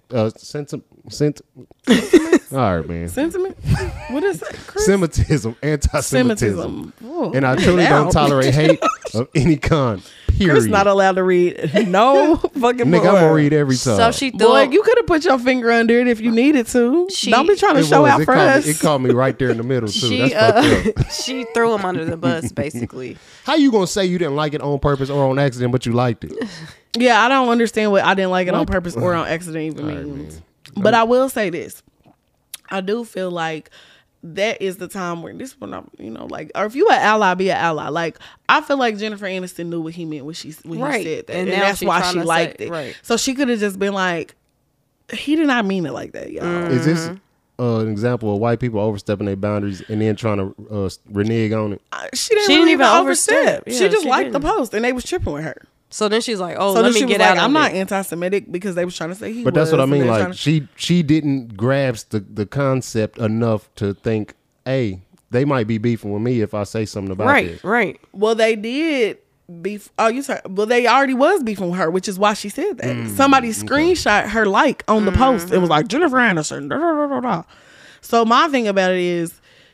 all right, man. Sentiment? What is that, Chris? Semitism, anti-Semitism. Semitism. Whoa. And I truly Down. don't tolerate hate of any kind. Period. Chris not allowed to read no fucking Nigga, I'm book. gonna read every time. So she threw. Boy, you could have put your finger under it if you needed to. Don't be trying to show out for us. It caught me right there in the middle too. She That's fucked up. she threw him under the bus, basically. How you gonna say you didn't like it on purpose or on accident, but you liked it? Yeah, I don't understand what I didn't like it on purpose or on accident even All right, means. man. But I will say this. I do feel like that is the time where this one, or if you an ally, be an ally. Like, I feel like Jennifer Aniston knew what he meant when he Right. said that. And And now that's she why trying she to liked say- it. right. So she could have just been like, he did not mean it like that, y'all. Is this an example of white people overstepping their boundaries and then trying to renege on it? She didn't She really didn't even even overstep. overstep. She Yeah, just she liked the didn't. post, and they was tripping with her. So then she's like, "Oh, So let then me she get was out like, of I'm not it." anti-Semitic because they was trying to say he But was. that's what I and mean. they Like trying to- she didn't grasp the concept enough to think, hey, they might be beefing with me if I say something about Right, this. right. Well, they did beef. Oh, you sorry. Well, they already was beefing with her, which is why she said that. Somebody screenshot her on the post. It was like Jennifer Aniston. Da, da, da, da, da. So my thing about it is,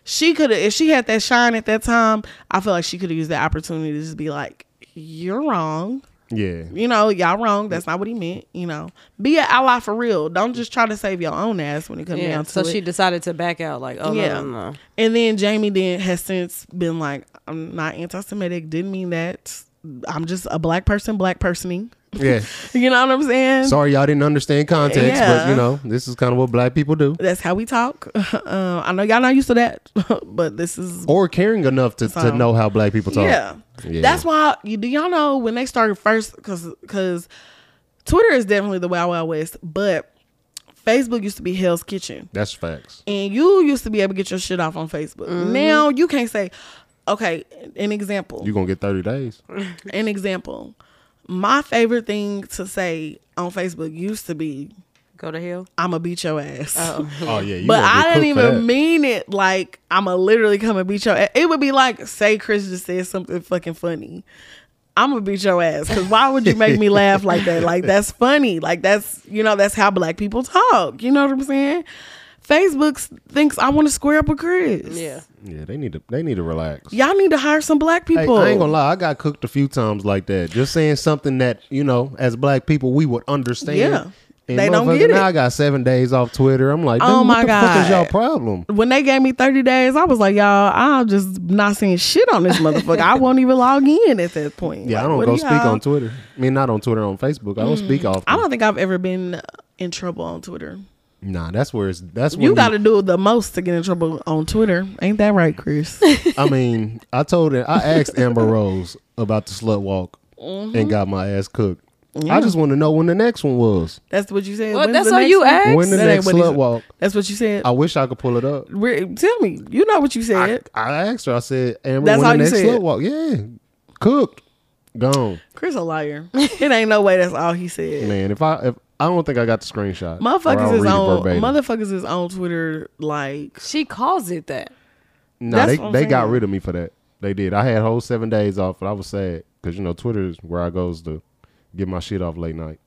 she could have, if she had that shine at that time, I feel like she could have used that opportunity to just be like, you're wrong. Yeah. You know, y'all wrong. That's not what he meant. You know, be an ally for real. Don't just try to save your own ass when it comes down to so it. she decided to back out. Like, oh Yeah. no. And then Jamie then has since been like, I'm not anti-Semitic. Didn't mean that. I'm just a black personing. Yeah. You know what I'm saying? Sorry y'all didn't understand context, Yeah. but you know, this is kind of what black people do. That's how we talk. I know y'all not used to that, but this is Or caring enough to So- know how black people talk. yeah. Yeah. That's why do y'all know when they started first? Because Twitter is definitely the Wild Wild West, but Facebook used to be Hell's Kitchen, That's facts. and you used to be able to get your shit off on Facebook. Now you can't say, okay. An example. You're going to get 30 days. An example. My favorite thing to say on Facebook used to be, Go to hell. "I'ma beat your ass." Oh, yeah. You But gonna I get didn't cooked for even that. mean it like I'ma literally come and beat your ass. It would be like, say Chris just said something fucking funny. I'm gonna beat your ass. Because why would you make me laugh like that? Like, that's funny. Like, that's, you know, that's how black people talk. You know what I'm saying? Facebook thinks I want to square up with Chris. Yeah. Yeah, they need to relax. Y'all need to hire some black Hey, people. I ain't gonna lie, I got cooked a few times like that. Just saying something that, you know, as black people we would understand. Yeah. And They don't motherfucker, get it. now I got 7 days off Twitter. I'm like, Oh dude, my what the fuck is God. y'all problem? When they gave me 30 days, I was like, y'all, I'm just not seeing shit on this motherfucker. I won't even log in at that point. Yeah, Like, I don't what go do speak y'all- on Twitter. I mean, not on Twitter, on Facebook. I don't speak often. I don't think I've ever been in trouble on Twitter. Nah, that's where You got to do the most to get in trouble on Twitter. Ain't that right, Chris? I mean, I asked Amber Rose about the slut walk Mm-hmm. and got my ass cooked. I just want to know when the next one was. That's what you said. What? When's That's the all next you one? asked? When the That ain't next what he slut said. walk? That's what you said. I wish I could pull it up. Tell me. You know what you said. I asked her. I said, Amber, That's when all the you next said? slut walk? Yeah, cooked, gone. Chris a liar. It ain't no way that's all he said. Man, if I don't think I got the screenshot. Or Motherfuckers I'll is read it on verbatim. motherfuckers is on Twitter like She calls it that. Nah, That's what I'm they got saying. rid of me for that. They did. I had whole 7 days off, but I was sad because you know Twitter is where I goes to get my shit off late night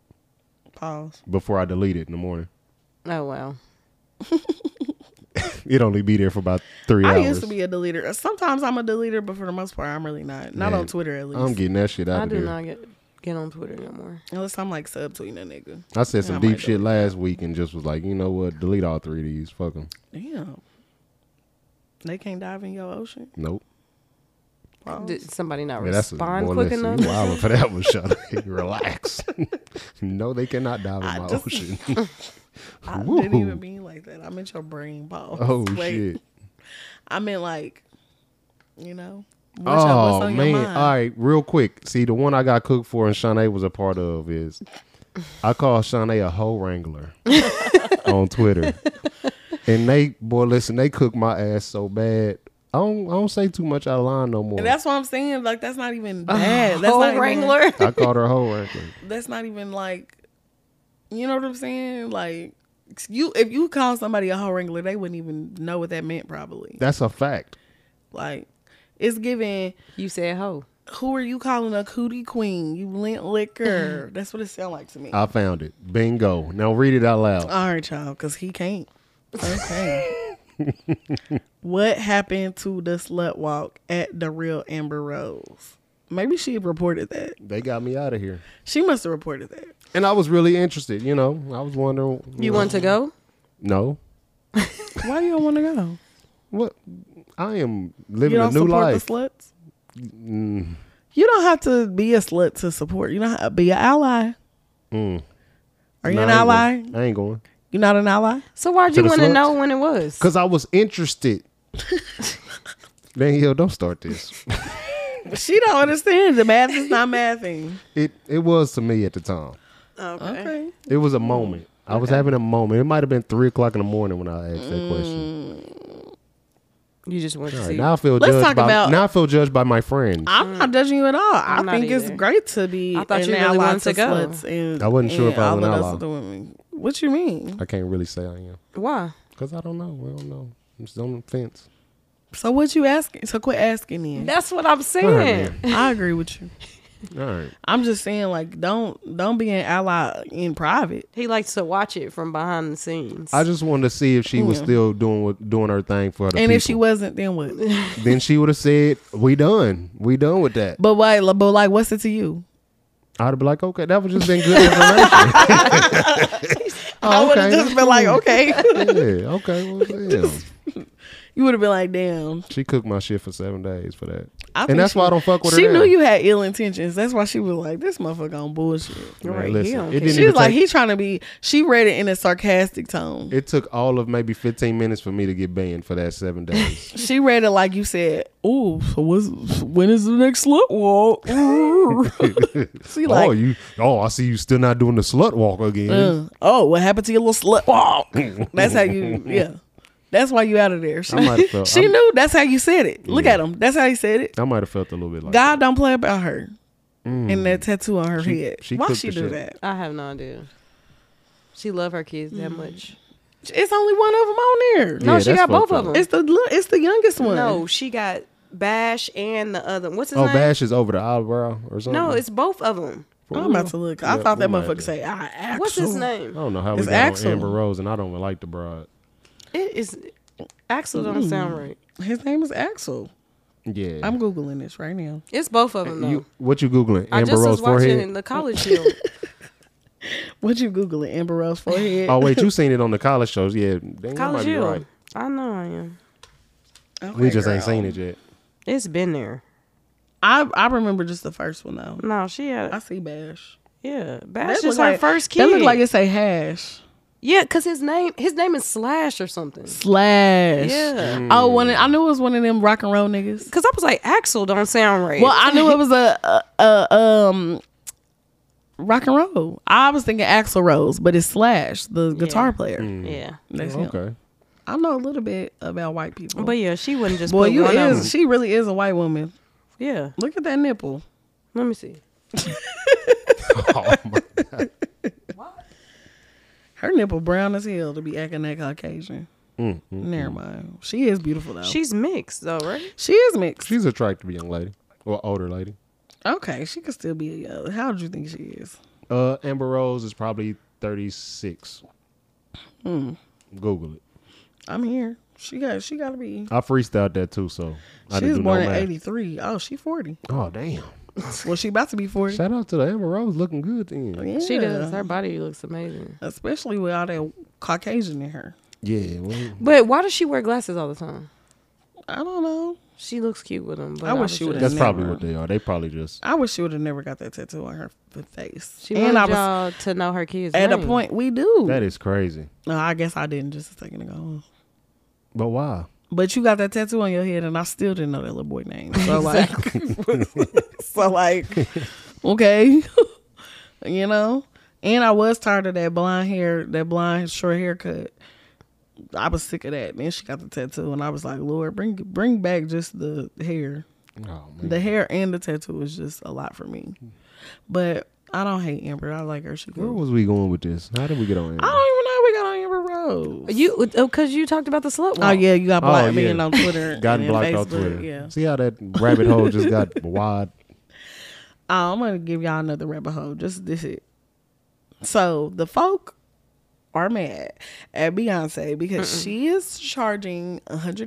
pause. before I delete it in the morning. Oh wow. It only be there for about 3 I hours. used to be a deleter. Sometimes I'm a deleter, but for the most part, I'm really not. Not Man, on Twitter, at least. I'm getting that shit out I of do there. not get on Twitter no more. Unless I'm like subtweeting a nigga. I said some I deep might shit delete last week and just was like, you know what? Delete all 3 of these. Fuck them. Damn. They can't dive in your ocean. Nope. Pause. Did somebody not Man, that's respond boy, quick listen, enough? you wildin' for that one, shut up. Relax. No, they cannot dive in I my just- ocean. I Woo. didn't even mean like that. I meant your brain. Pause. Oh Wait. shit. I meant like, you know. What's Oh on your man! mind? All right, real quick. See, the one I got cooked for and Shanae was a part of is I call Shanae a hoe wrangler on Twitter, and they cook my ass so bad. I don't say too much out of line no more. And that's what I'm saying. Like, that's not even bad. That's Whole not even, wrangler. I called her a hoe wrangler. That's not even like, you know what I'm saying? Like, if you call somebody a hoe wrangler, they wouldn't even know what that meant. Probably. That's a fact. Like, it's giving. You said ho. Who are you calling a cootie queen? You lint liquor. That's what it sounds like to me. I found it. Bingo. Now read it out loud. All right, y'all, because he can't. Okay. What happened to the slut walk at the real Amber Rose? Maybe she reported that. They got me out of here, She must have reported that. and I was really interested. You know, I was wondering. You want to go? No. Why you don't want to go? What? I am You living a don't new support life. the sluts? You don't have to be a slut to support. You don't have to be an ally. Mm. Are you Nah, an I ain't ally? going. I ain't going. You're not an ally? So why'd To you the want to sluts? know when it was? Because I was interested. Danielle, don't start this. She don't understand. The math is not mathing. It was to me at the time. Okay. It was a moment. I was having a moment. It might have been 3:00 in the morning when I asked that question. You just want to All right, see. now I feel Let's judged talk by about- now I feel judged by my friends. I'm not judging you at all. I'm I not think it's either. great to be I thought an you really ally wanted to to go. sluts and I wasn't sure if I was and an all of ally. those other women. What you mean? I can't really say I am Why? because I don't know. I don't know. I'm just on the fence. So what you asking? So quit asking then. That's what I'm All saying. right, man. I agree with you. All right. I'm just saying, like, don't be an ally in private. He likes to watch it from behind the scenes. I just wanted to see if she was still doing her thing for the And people. if she wasn't, then what? Then she would have said, "We done. We done with that." But why? But like, what's it to you? I'd be like, "Okay, that was just been good information." I would have okay, just been like, okay. Yeah, okay. Well, damn. You would have been like, damn. She cooked my shit for 7 days for that. I And think that's why I don't fuck with her She now. knew you had ill intentions. That's why she was like, this motherfucker on bullshit. Man, Right, he listen, don't it care. didn't She even was like, take- he trying to be. She read it in a sarcastic tone. It took all of maybe 15 minutes for me to get banned for that 7 days. She read it like you said. Ooh, so when is the next slut walk? Ooh. She like, I see you still not doing the slut walk again. oh, what happened to your little slut walk? That's how you, yeah. That's why you out of there. She, I might have felt- she knew that's how you said it. Look Yeah. at him. That's how he said it. I might have felt a little bit like God don't play about her. And that tattoo on her head. she Why cooked she the do shit. that? I have no idea. She love her kids that much. It's only one of them on there. Yeah, No, she that's got both fucked of up. them. It's the youngest one. No, she got Bash and the other. What's his Oh, name? Bash is over the eyebrow or something? No, it's both of them. I'm about to look. I Yeah, thought that we might motherfucker have say, Axel. What's his name? I don't know how we It's got Axel. on Amber Rose, and I don't even like the broad. It is Axel. Don't sound right. His name is Axel. Yeah. I'm Googling this right now. It's both of them though. What you Googling? I Amber just Rose was watching forehead? the college show. What you Googling? Amber Rose forehead? Oh, wait, you seen it on the college shows. Yeah. Dang, you might College be Hill. right. I know I am. Okay, We just ain't girl. seen it yet. It's been there. I remember just the first one, though. No, she had. I see Bash. Yeah, That Bash look is her first kid. That look like it say Hash. Yeah, cause his name is Slash or something. Slash. Yeah. Oh, I knew it was one of them rock and roll niggas. Cause I was like, Axel don't sound right. Well, I knew it was a rock and roll. I was thinking Axl Rose, but it's Slash, the guitar player. yeah. That's him. Okay. I know a little bit about white people. But yeah, she wouldn't just boy, put you one of them. she really is a white woman. Yeah. Look at that nipple. Let me see. Oh, my. Her nipple brown as hell to be acting that Caucasian. Never mind. She is beautiful though. She's mixed though, right? She is mixed. She's an attractive young lady. Or older lady. Okay, she could still be a young. How do you think she is? Amber Rose is probably 36. Google it. I'm here. She got to be. I freestyled that too, so I She didn't was do born no in math. '83. Oh, she 40. Oh, damn. Well, she about to be 40. Shout out to the Amber Rose looking good then. Yeah. She does. Her body looks amazing. Especially with all that Caucasian in her. Yeah. Well, But why does she wear glasses all the time? I don't know. She looks cute with them. But I wish she would've that's never. probably what they are. They probably just. I wish she would have never got that tattoo on her face. She and wanted I was y'all to know her kids' at a name. point we do. That is crazy. No, I guess I didn't just a second ago. But why? But you got that tattoo on your head, and I still didn't know that little boy name. So like, okay, you know. And I was tired of that blind short haircut. I was sick of that. Then she got the tattoo, and I was like, Lord, bring back just the hair. Oh, man. The hair and the tattoo was just a lot for me. But I don't hate Amber. I like her. She Where cool. was we going with this? How did we get on Amber? I don't even know how we got on Amber Rose. You because you talked about the slut walk. Oh yeah, you got blocked Oh, being yeah. on Twitter. Gotten and blocked Facebook, off Twitter. Yeah. See how that rabbit hole just got wide? I'm gonna give y'all another rabbit hole. Just this it. So the folk are mad at Beyonce because she is charging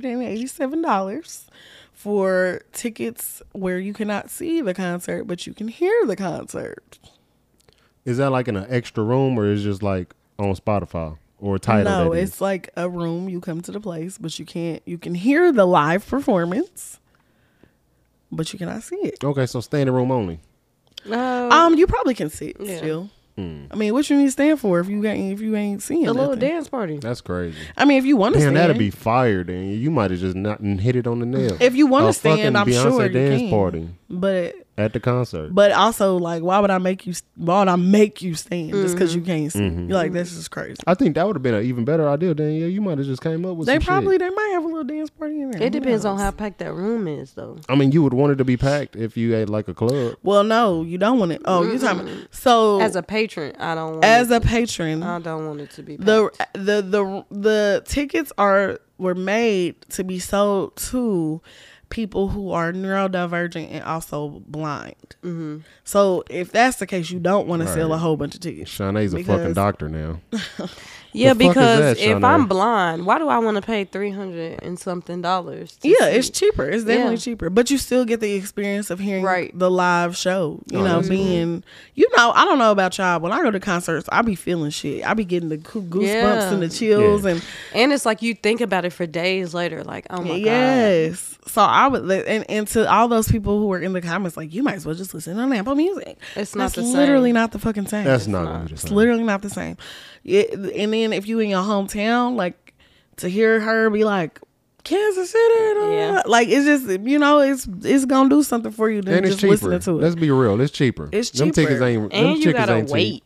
$187 for tickets where you cannot see the concert, but you can hear the concert. Is that like in an extra room or is it just like on Spotify or Tidal? No, that is? it's like a room. You come to the place, but you can't. You can hear the live performance, but you cannot see it. Okay, so standing room only. You probably can sit Yeah. still. I mean, what you need to stand for if you ain't seeing a little nothing? dance party. That's crazy. I mean, if you want to Damn, stand, that'd be fire. Then you might have just not hit it on the nail. if you want A to stand, I'm fucking sure Beyonce you dance can. party But at the concert. also, like, why would I make you stand just because you can't see? Mm-hmm. You're like, this is crazy. I think that would have been an even better idea, Danielle. You might have just came up with They some shit. they might have a little dance party in there. It Who depends on knows? how packed that room is, though. I mean, you would want it to be packed if you had like a club. Well, no, you don't want it. Oh, you're talking about, so As a patron, I don't want as it a patron, I don't want it to be packed. the tickets were made to be sold to people who are neurodivergent and also blind. So if that's the case, you don't want to sell a whole bunch of tickets. Shanae's a Because- fucking doctor now. Yeah, The fuck is because that, if Shanae? I'm blind, why do I want to pay $300 and something to Yeah, see it's it? cheaper. It's definitely Yeah. cheaper, but you still get the experience of hearing Right. the live show. You know, that's being, I don't know about y'all. When I go to concerts, I be feeling shit. I be getting the goosebumps Yeah. and the chills, Yeah. And it's like you think about it for days later, like, oh my god. yes. So I would, and to all those people who were in the comments, like, you might as well just listen on Apple Music. It's not That's the literally same. not the fucking same. That's not what It's literally not the same. Yeah, and then if you in your hometown, like, to hear her be like, Kansas City, Yeah. like, it's just, it's gonna do something for you than And it's just cheaper. listening to it. Let's be real. It's cheaper. It's Them tickets cheaper. ain't. them And you tickets gotta ain't cheap. wait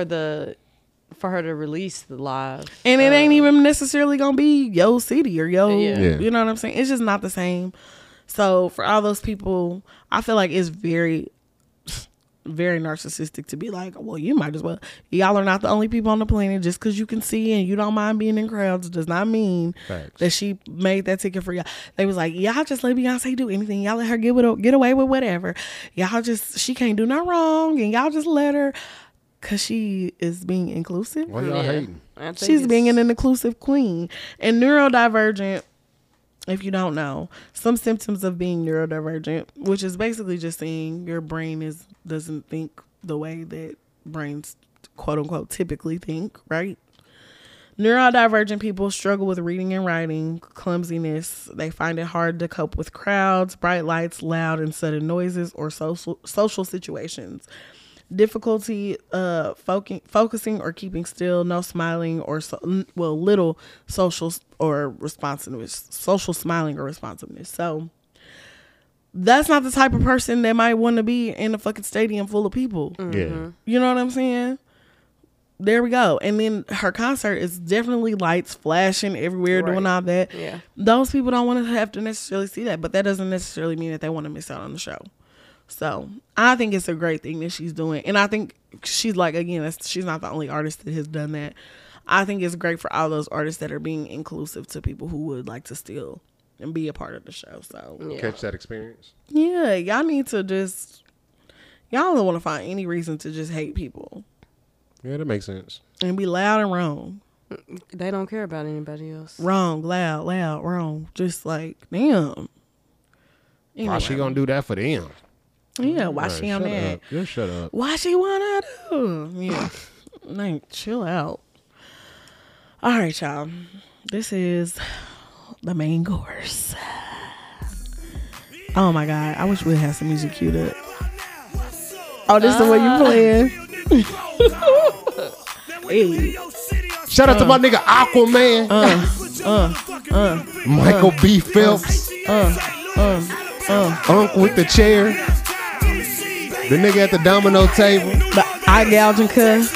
for her to release the live. And it ain't even necessarily gonna be yo city or yo, Yeah. you know what I'm saying? It's just not the same. So for all those people, I feel like it's very, very narcissistic to be like, well, you might as well. Y'all are not the only people on the planet. Just because you can see and you don't mind being in crowds does not mean Facts. that she made that ticket for y'all. They was like, y'all just let Beyonce do anything. Y'all let her get away with whatever. She can't do no wrong, and y'all just let her. Cause she is being inclusive. Why y'all hating? I think She's it's- being an inclusive queen. And neurodivergent, if you don't know, some symptoms of being neurodivergent, which is basically just saying your brain doesn't think the way that brains, quote unquote, typically think, right? Neurodivergent people struggle with reading and writing, clumsiness. They find it hard to cope with crowds, bright lights, loud and sudden noises, or social situations. Difficulty focusing or keeping still, no smiling or little social or responsiveness, social smiling or responsiveness. So that's not the type of person that might want to be in a fucking stadium full of people. Yeah. You know what I'm saying? There we go. And then her concert is definitely lights flashing everywhere, doing all that. Yeah. Those people don't want to have to necessarily see that, but that doesn't necessarily mean that they want to miss out on the show. So I think it's a great thing that she's doing. And I think she's like, again, she's not the only artist that has done that. I think it's great for all those artists that are being inclusive to people who would like to still and be a part of the show. So Catch that experience. yeah, y'all need to y'all don't want to find any reason to just hate people Yeah, that makes sense. and be loud and wrong. They don't care about anybody else. Wrong, loud, wrong. Just like, damn. Why she gonna do that for them? Yeah, why Right, she on shut that? up. Just shut up. Why she wanna do? Yeah. Like, chill out. All right, y'all. This is the main course. Oh my God. I wish we'd have some music queued up. Oh, this is the way you playing. Hey. Shout out to my nigga Aquaman. Michael B. Phelps. Unc with the chair. The nigga at the domino table. The eye gouging cuss.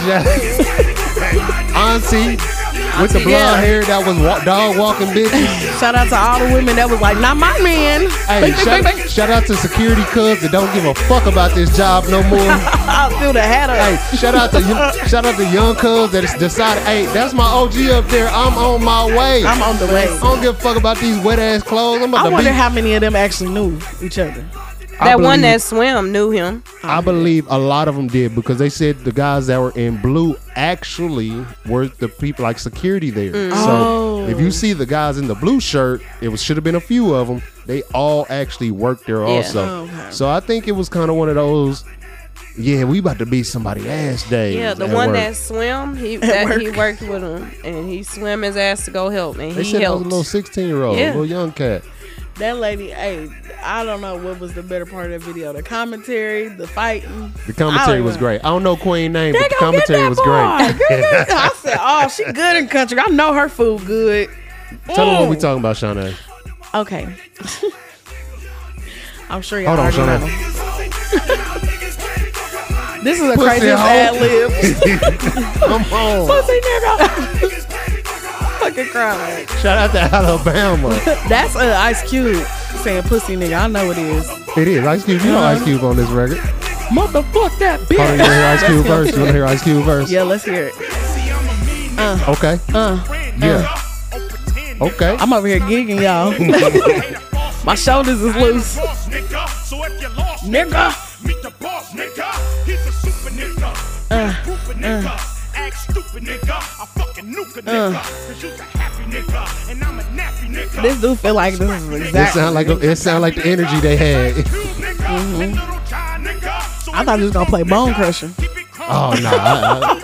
Auntie with the blonde hair that was dog walking bitches. Shout out to all the women that was like, not my man. Hey, shout out to security cubs that don't give a fuck about this job no more. I'll through the hat up. Hey, shout out to young cubs that decided, hey, that's my OG up there. I'm on my way. I'm on the way. I don't give a fuck about these wet ass clothes. I'm about I to wonder be. how many of them actually knew each other. That one that swam knew him. I believe a lot of them did because they said the guys that were in blue actually were the people like security there. So if you see the guys in the blue shirt, it should have been a few of them. They all actually worked there also. Okay. So I think it was kind of one of those. Yeah, we about to beat somebody ass days. Yeah, the at one work. that swam, he worked with him, and he swam his ass to go help, and They he said it was helped. a little 16-year-old, Yeah. little young cat. That lady, hey, I don't know what was the better part of that video. The commentary, the fighting. The commentary I don't was know. great. I don't know Queen name, They but the gonna get commentary that was boy. great. I said, oh, she good in country. I know her food good. Tell them what we talking about, Shanae. Okay. I'm sure y'all Hold on, already Shanae. know. This is a Pussy crazy hoe. ad lib. Come on. Pussy nigga. Fucking crying. Shout out to Alabama. That's Ice Cube saying pussy nigga. I know it is. It is. Ice Cube. You know Ice Cube on this record. Motherfuck that bitch. Hold on, you want to hear Ice Cube verse? You want to hear Ice Cube verse? Yeah, let's hear it. Okay. Yeah. Okay. I'm over here gigging, y'all. My shoulders is loose. Nigga, so if you lost, Nigga. meet the boss, nigga. He's a super nigga. Super nigga. Act stupid nigga. I fucking nuke a nigga. Cause you's a happy nigga. And I'm a nappy nigga. This dude feel like this is It exactly. sound like the energy they had. I thought he was gonna play Bone Crusher. Oh nah,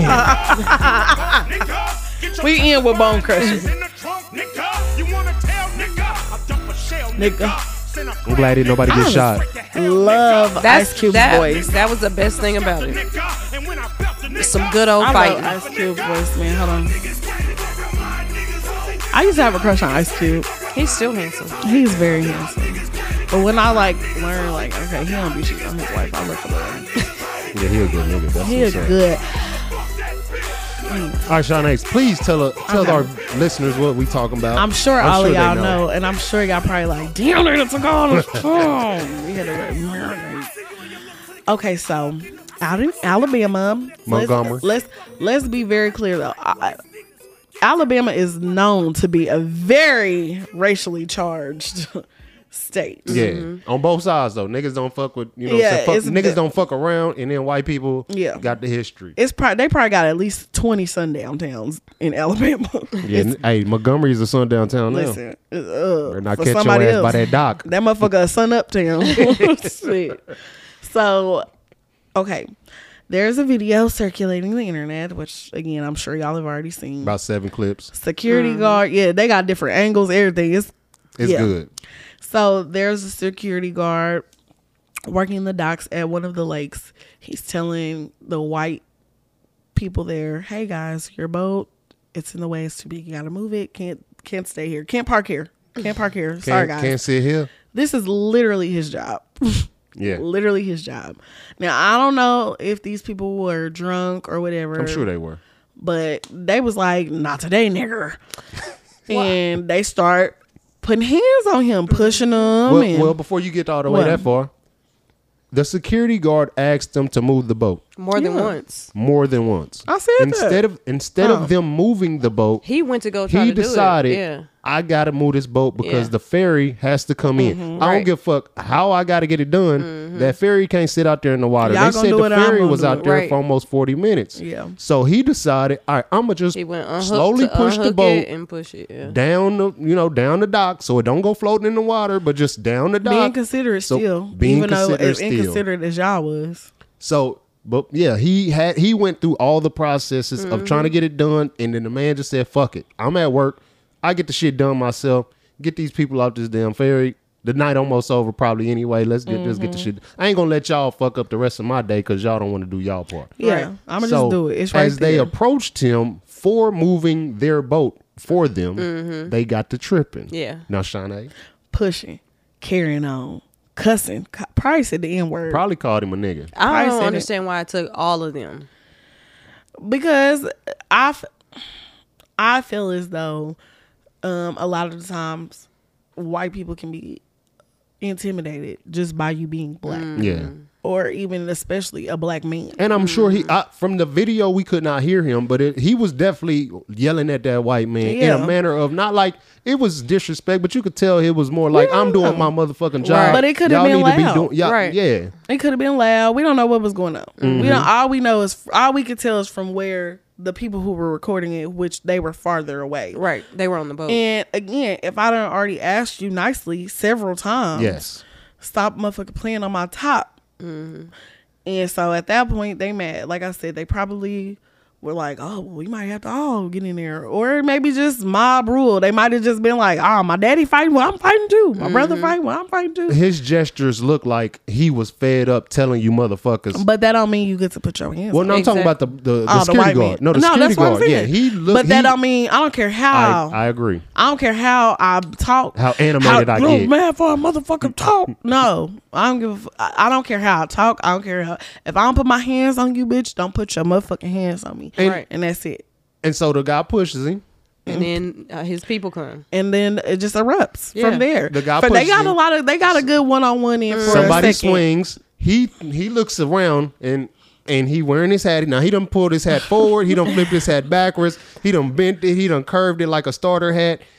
damn. We in with Bone Crusher. Nigga. I'm glad ain't nobody get shot. Love That's Ice Cube's that, voice. That was the best thing about it. Some good old I love fighting. Ice Cube's voice, man. Hold on. I used to have a crush on Ice Cube. He's still handsome. He's very handsome. But when I learn okay, he don't be cheating on his wife, I look for the Yeah, he a good nigga. That's he what's a up. good. All right, Sean X, please tell our listeners what we talking about. I'm sure all of they y'all know, and I'm sure y'all probably like, damn, they done took all this phone. We had to marinate. Okay, so out in Alabama, Montgomery. Let's be very clear though. Alabama is known to be a very racially charged state. Yeah, on both sides though. Niggas don't fuck with Yeah, it's niggas don't fuck around, and then white people got the history. They probably got at least 20 sundown towns in Alabama. Yeah, hey, Montgomery is a sundown town now. Listen, Better not for catch your somebody ass else, by that dock. that motherfucker a sun up town. Shit. So, okay. There's a video circulating the internet, which again I'm sure y'all have already seen. About 7 clips. Security guard, yeah, they got different angles, everything. It's yeah. Good. So there's a security guard working the docks at one of the lakes. He's telling the white people there, "Hey guys, your boat, it's in the way. It's too big. You gotta move it. Can't stay here. Can't park here. Can't park here. Sorry guys. Can't sit here. This is literally his job." Yeah. Literally his job. Now, I don't know if these people were drunk or whatever. I'm sure they were. But they was like, "Not today, nigger." And they start putting hands on him, pushing him. Well, before you get all the way that far, the security guard asked them to move the boat More than once. more than once. I said that. Instead of them moving the boat, He went to go try he to do it. decided, Yeah. I gotta move this boat because Yeah. the ferry has to come in. I don't Right. give a fuck how I gotta get it done. That ferry can't sit out there in the water. Y'all They gonna said do the it, I'm ferry gonna was do out it. there Right. for almost 40 minutes. Yeah. So he decided, all right, I'm gonna just He went slowly push the unhook boat it and push it. Yeah. down the dock so it don't go floating in the water, but just down the dock. Being considerate So, still. being even though considerate as still. inconsiderate as y'all was. So, but yeah, he went through all the processes of trying to get it done, and then the man just said, "Fuck it, I'm at work. I get the shit done myself. Get these people off this damn ferry. The night almost over probably anyway. Let's get the shit. I ain't gonna let y'all fuck up the rest of my day because y'all don't want to do y'all part." Yeah. Right. I'm going to So, just do it. It's right as they there. approached him for moving their boat for them, they got to tripping. Yeah. Now, Shanae Pushing, carrying on, cussing. Probably said the N word. probably called him a nigga. I Price in don't it. understand why it took all of them. Because I feel as though a lot of the times white people can be intimidated just by you being black. Yeah. Or even especially a black man. And I'm sure from the video, we could not hear him, but he was definitely yelling at that white man in Yeah. a manner of not like it was disrespect, but you could tell it was more like, I'm doing my motherfucking job. But it could have Y'all been need to loud. be doing, y'all, Right. yeah. It could have been loud. We don't know what was going on. We don't. All we know is all we could tell is from where the people who were recording it, which they were farther away. Right. They were on the boat. And again, if I done already asked you nicely several times, Yes. stop motherfucking playing on my top. And so at that point, they mad. Like I said, they probably were like, "Oh, we might have to all get in there," or maybe just mob rule. They might have just been like, "Oh, my daddy fighting, well, I'm fighting too. My brother fighting, well, I'm fighting too." His gestures look like he was fed up telling you motherfuckers. But that don't mean you get to put your hands. Well, on no, I'm talking about the security guard. No, the security that's what I'm guard. Yeah, saying. he looked. But that don't mean I don't care how. I agree. I don't care how I talk. How animated I get. Man, for a motherfucking talk. No, I don't give. I don't care how I talk. I don't care how. If I don't put my hands on you, bitch, don't put your motherfucking hands on me. Right. And that's it. And so the guy pushes him. and then his people come. And then it just erupts Yeah. from there. The guy But they pushes got him. they got a good one-on-one in for Somebody a second. swings. He looks around and he wearing his hat. Now he done pulled his hat forward. He done flipped his hat backwards. He done bent it. He done curved it like a starter hat.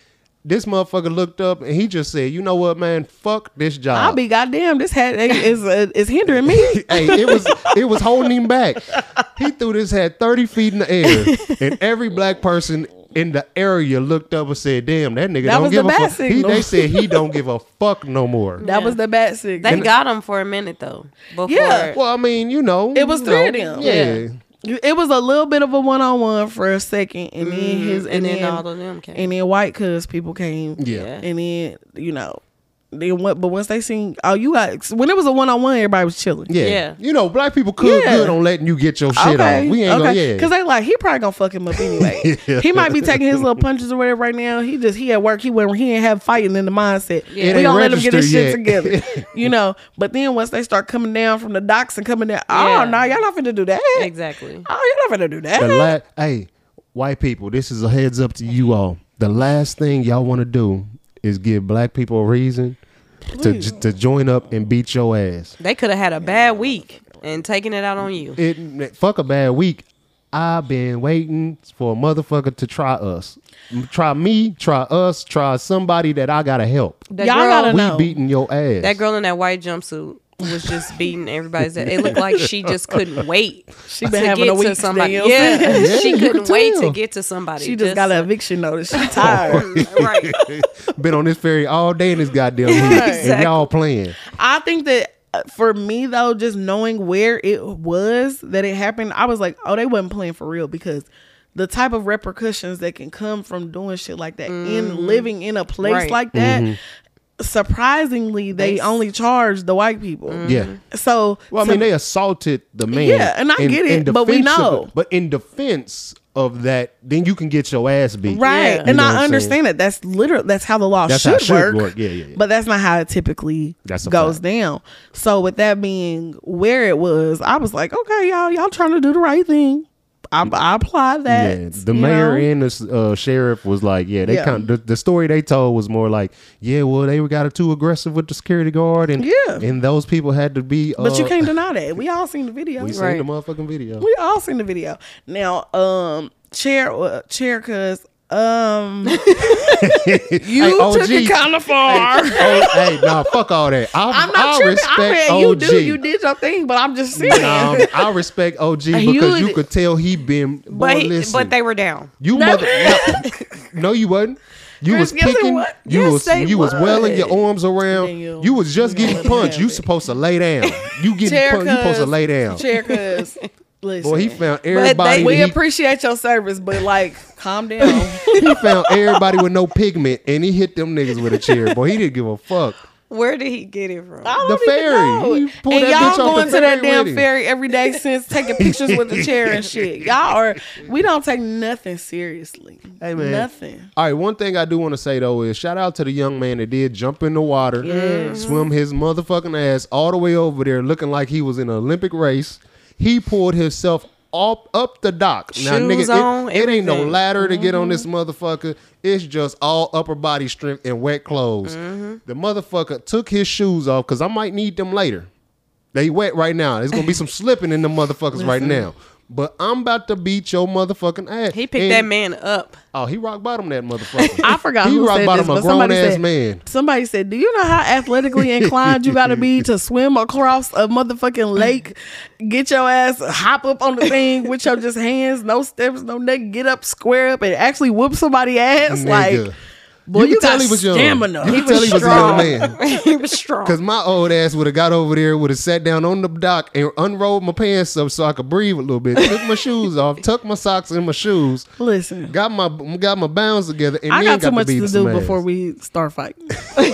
This motherfucker looked up and he just said, "You know what, man? Fuck this job." I'll be goddamn. This hat is hindering me. Hey, it was holding him back. He threw this hat 30 feet in the air, and every black person in the area looked up and said, "Damn, that nigga That don't was give the a bat fuck." signal. They said he don't give a fuck no more. That was the bat signal. They got him for a minute though. Before Yeah. Well, I mean, you know, It was you three of know, them. Yeah. It was a little bit of a one-on-one for a second, and then and then all of them came. and then white cuz people came. Yeah. And then then what? But once they seen, you got when it was a one-on-one, everybody was chilling. Yeah. Yeah. You know, black people good on letting you get your shit off. We ain't gonna, yeah. Because they like, he probably gonna fuck him up anyway. He might be taking his little punches or whatever right now. He at work. He ain't have fighting in the mindset. It We ain't gonna let him get his shit registered together. But then once they start coming down from the docks and coming down, Yeah. oh no, y'all not finna do that. Exactly. Oh, y'all not finna do that. Hey, white people, this is a heads up to you all. The last thing y'all want to do is give black people a reason to join up and beat your ass. They could have had a bad week and taken it out on you. Fuck a bad week. I've been waiting for a motherfucker to try us. Try me, try us, try somebody that I gotta help. That Y'all girl, gotta We know. beating your ass. that girl in that white jumpsuit was just beating everybody's ass. It looked like she just couldn't wait. She been having a week somebody. still. Yeah, Yeah, she you couldn't could wait to tell. get to somebody. She just got an eviction notice. She tired. right. Been on this ferry all day in this goddamn heat, and Exactly. y'all playing. I think that for me though, just knowing where it was that it happened, I was like, oh, they wasn't playing for real, because the type of repercussions that can come from doing shit like that in living in a place Right. like that. Surprisingly, they only charged the white people. Yeah. So, Well, I mean, they assaulted the man. Yeah, and I get it, but we defense of know. it. But in defense of that, then you can get your ass beat. right, Yeah. and You know what I I'm understand that. That's how the law That's how should, it should work. work. Yeah. But that's not how it typically That's a goes fact. down. So with that being where it was, I was like, okay, y'all trying to do the right thing. I applied that. Yeah, the you mayor know? and the sheriff was like, yeah, they Yeah. kind of the story they told was more like, yeah, well, they got too aggressive with the security guard, and Yeah. and those people had to be. But you can't deny that. We all seen the video. We Right. seen the motherfucking video. We all seen the video. Now, chair, cause you Hey, OG. took it kind of far. Hey, nah, fuck all that. I'm not I tripping. respect I OG. mean, you did your thing, but I'm just saying. I respect OG You because you did- could tell he been. Boy, listen, but they were down. you No. no, you wasn't. You Chris, was yes, it kicking. was. You Yes, was they you was welling your was. arms around. Daniel, You was just we gonna getting let him punched. have You it. supposed to lay down. You getting Chair, punched. You supposed to lay down. Chair, cause listen. Boy, he found everybody. we that he, appreciate your service, but like, calm down. he found everybody with no pigment, and he hit them niggas with a chair. Boy, he didn't give a fuck. Where did he get it from? I don't The even ferry. know. He pulled and that y'all bitch off going the to that ferry damn with him. ferry every day since taking pictures with the chair and shit. We don't take nothing seriously. Hey, man. Nothing. All right, one thing I do want to say though is shout out to the young man that did jump in the water, swim his motherfucking ass all the way over there, looking like he was in an Olympic race. He pulled himself up the dock. Now, Shoes nigga, on, it ain't no everything. ladder to get on this motherfucker. It's just all upper body strength and wet clothes. The motherfucker took his shoes off because I might need them later. They wet right now. There's gonna be some slipping in them motherfuckers right now. But I'm about to beat your motherfucking ass. He picked And- that man up. Oh, he rock bottom that motherfucker. I forgot he who rock said bottom this, a but grown somebody ass said, man. Somebody said, do you know how athletically inclined you got to be to swim across a motherfucking lake, get your ass, hop up on the thing with your just hands, no steps, no neck, get up, square up, and actually whoop somebody ass? Nigga. Like, boy, You you, could tell got he was young. stamina. You could tell he was a young man. He was strong. Cause my old ass would have got over there, would have sat down on the dock and unrolled my pants up so I could breathe a little bit. Took my shoes off, tucked my socks in my shoes, Listen, got my bounds together, and I then got too much beat to some do ass. before we start fighting.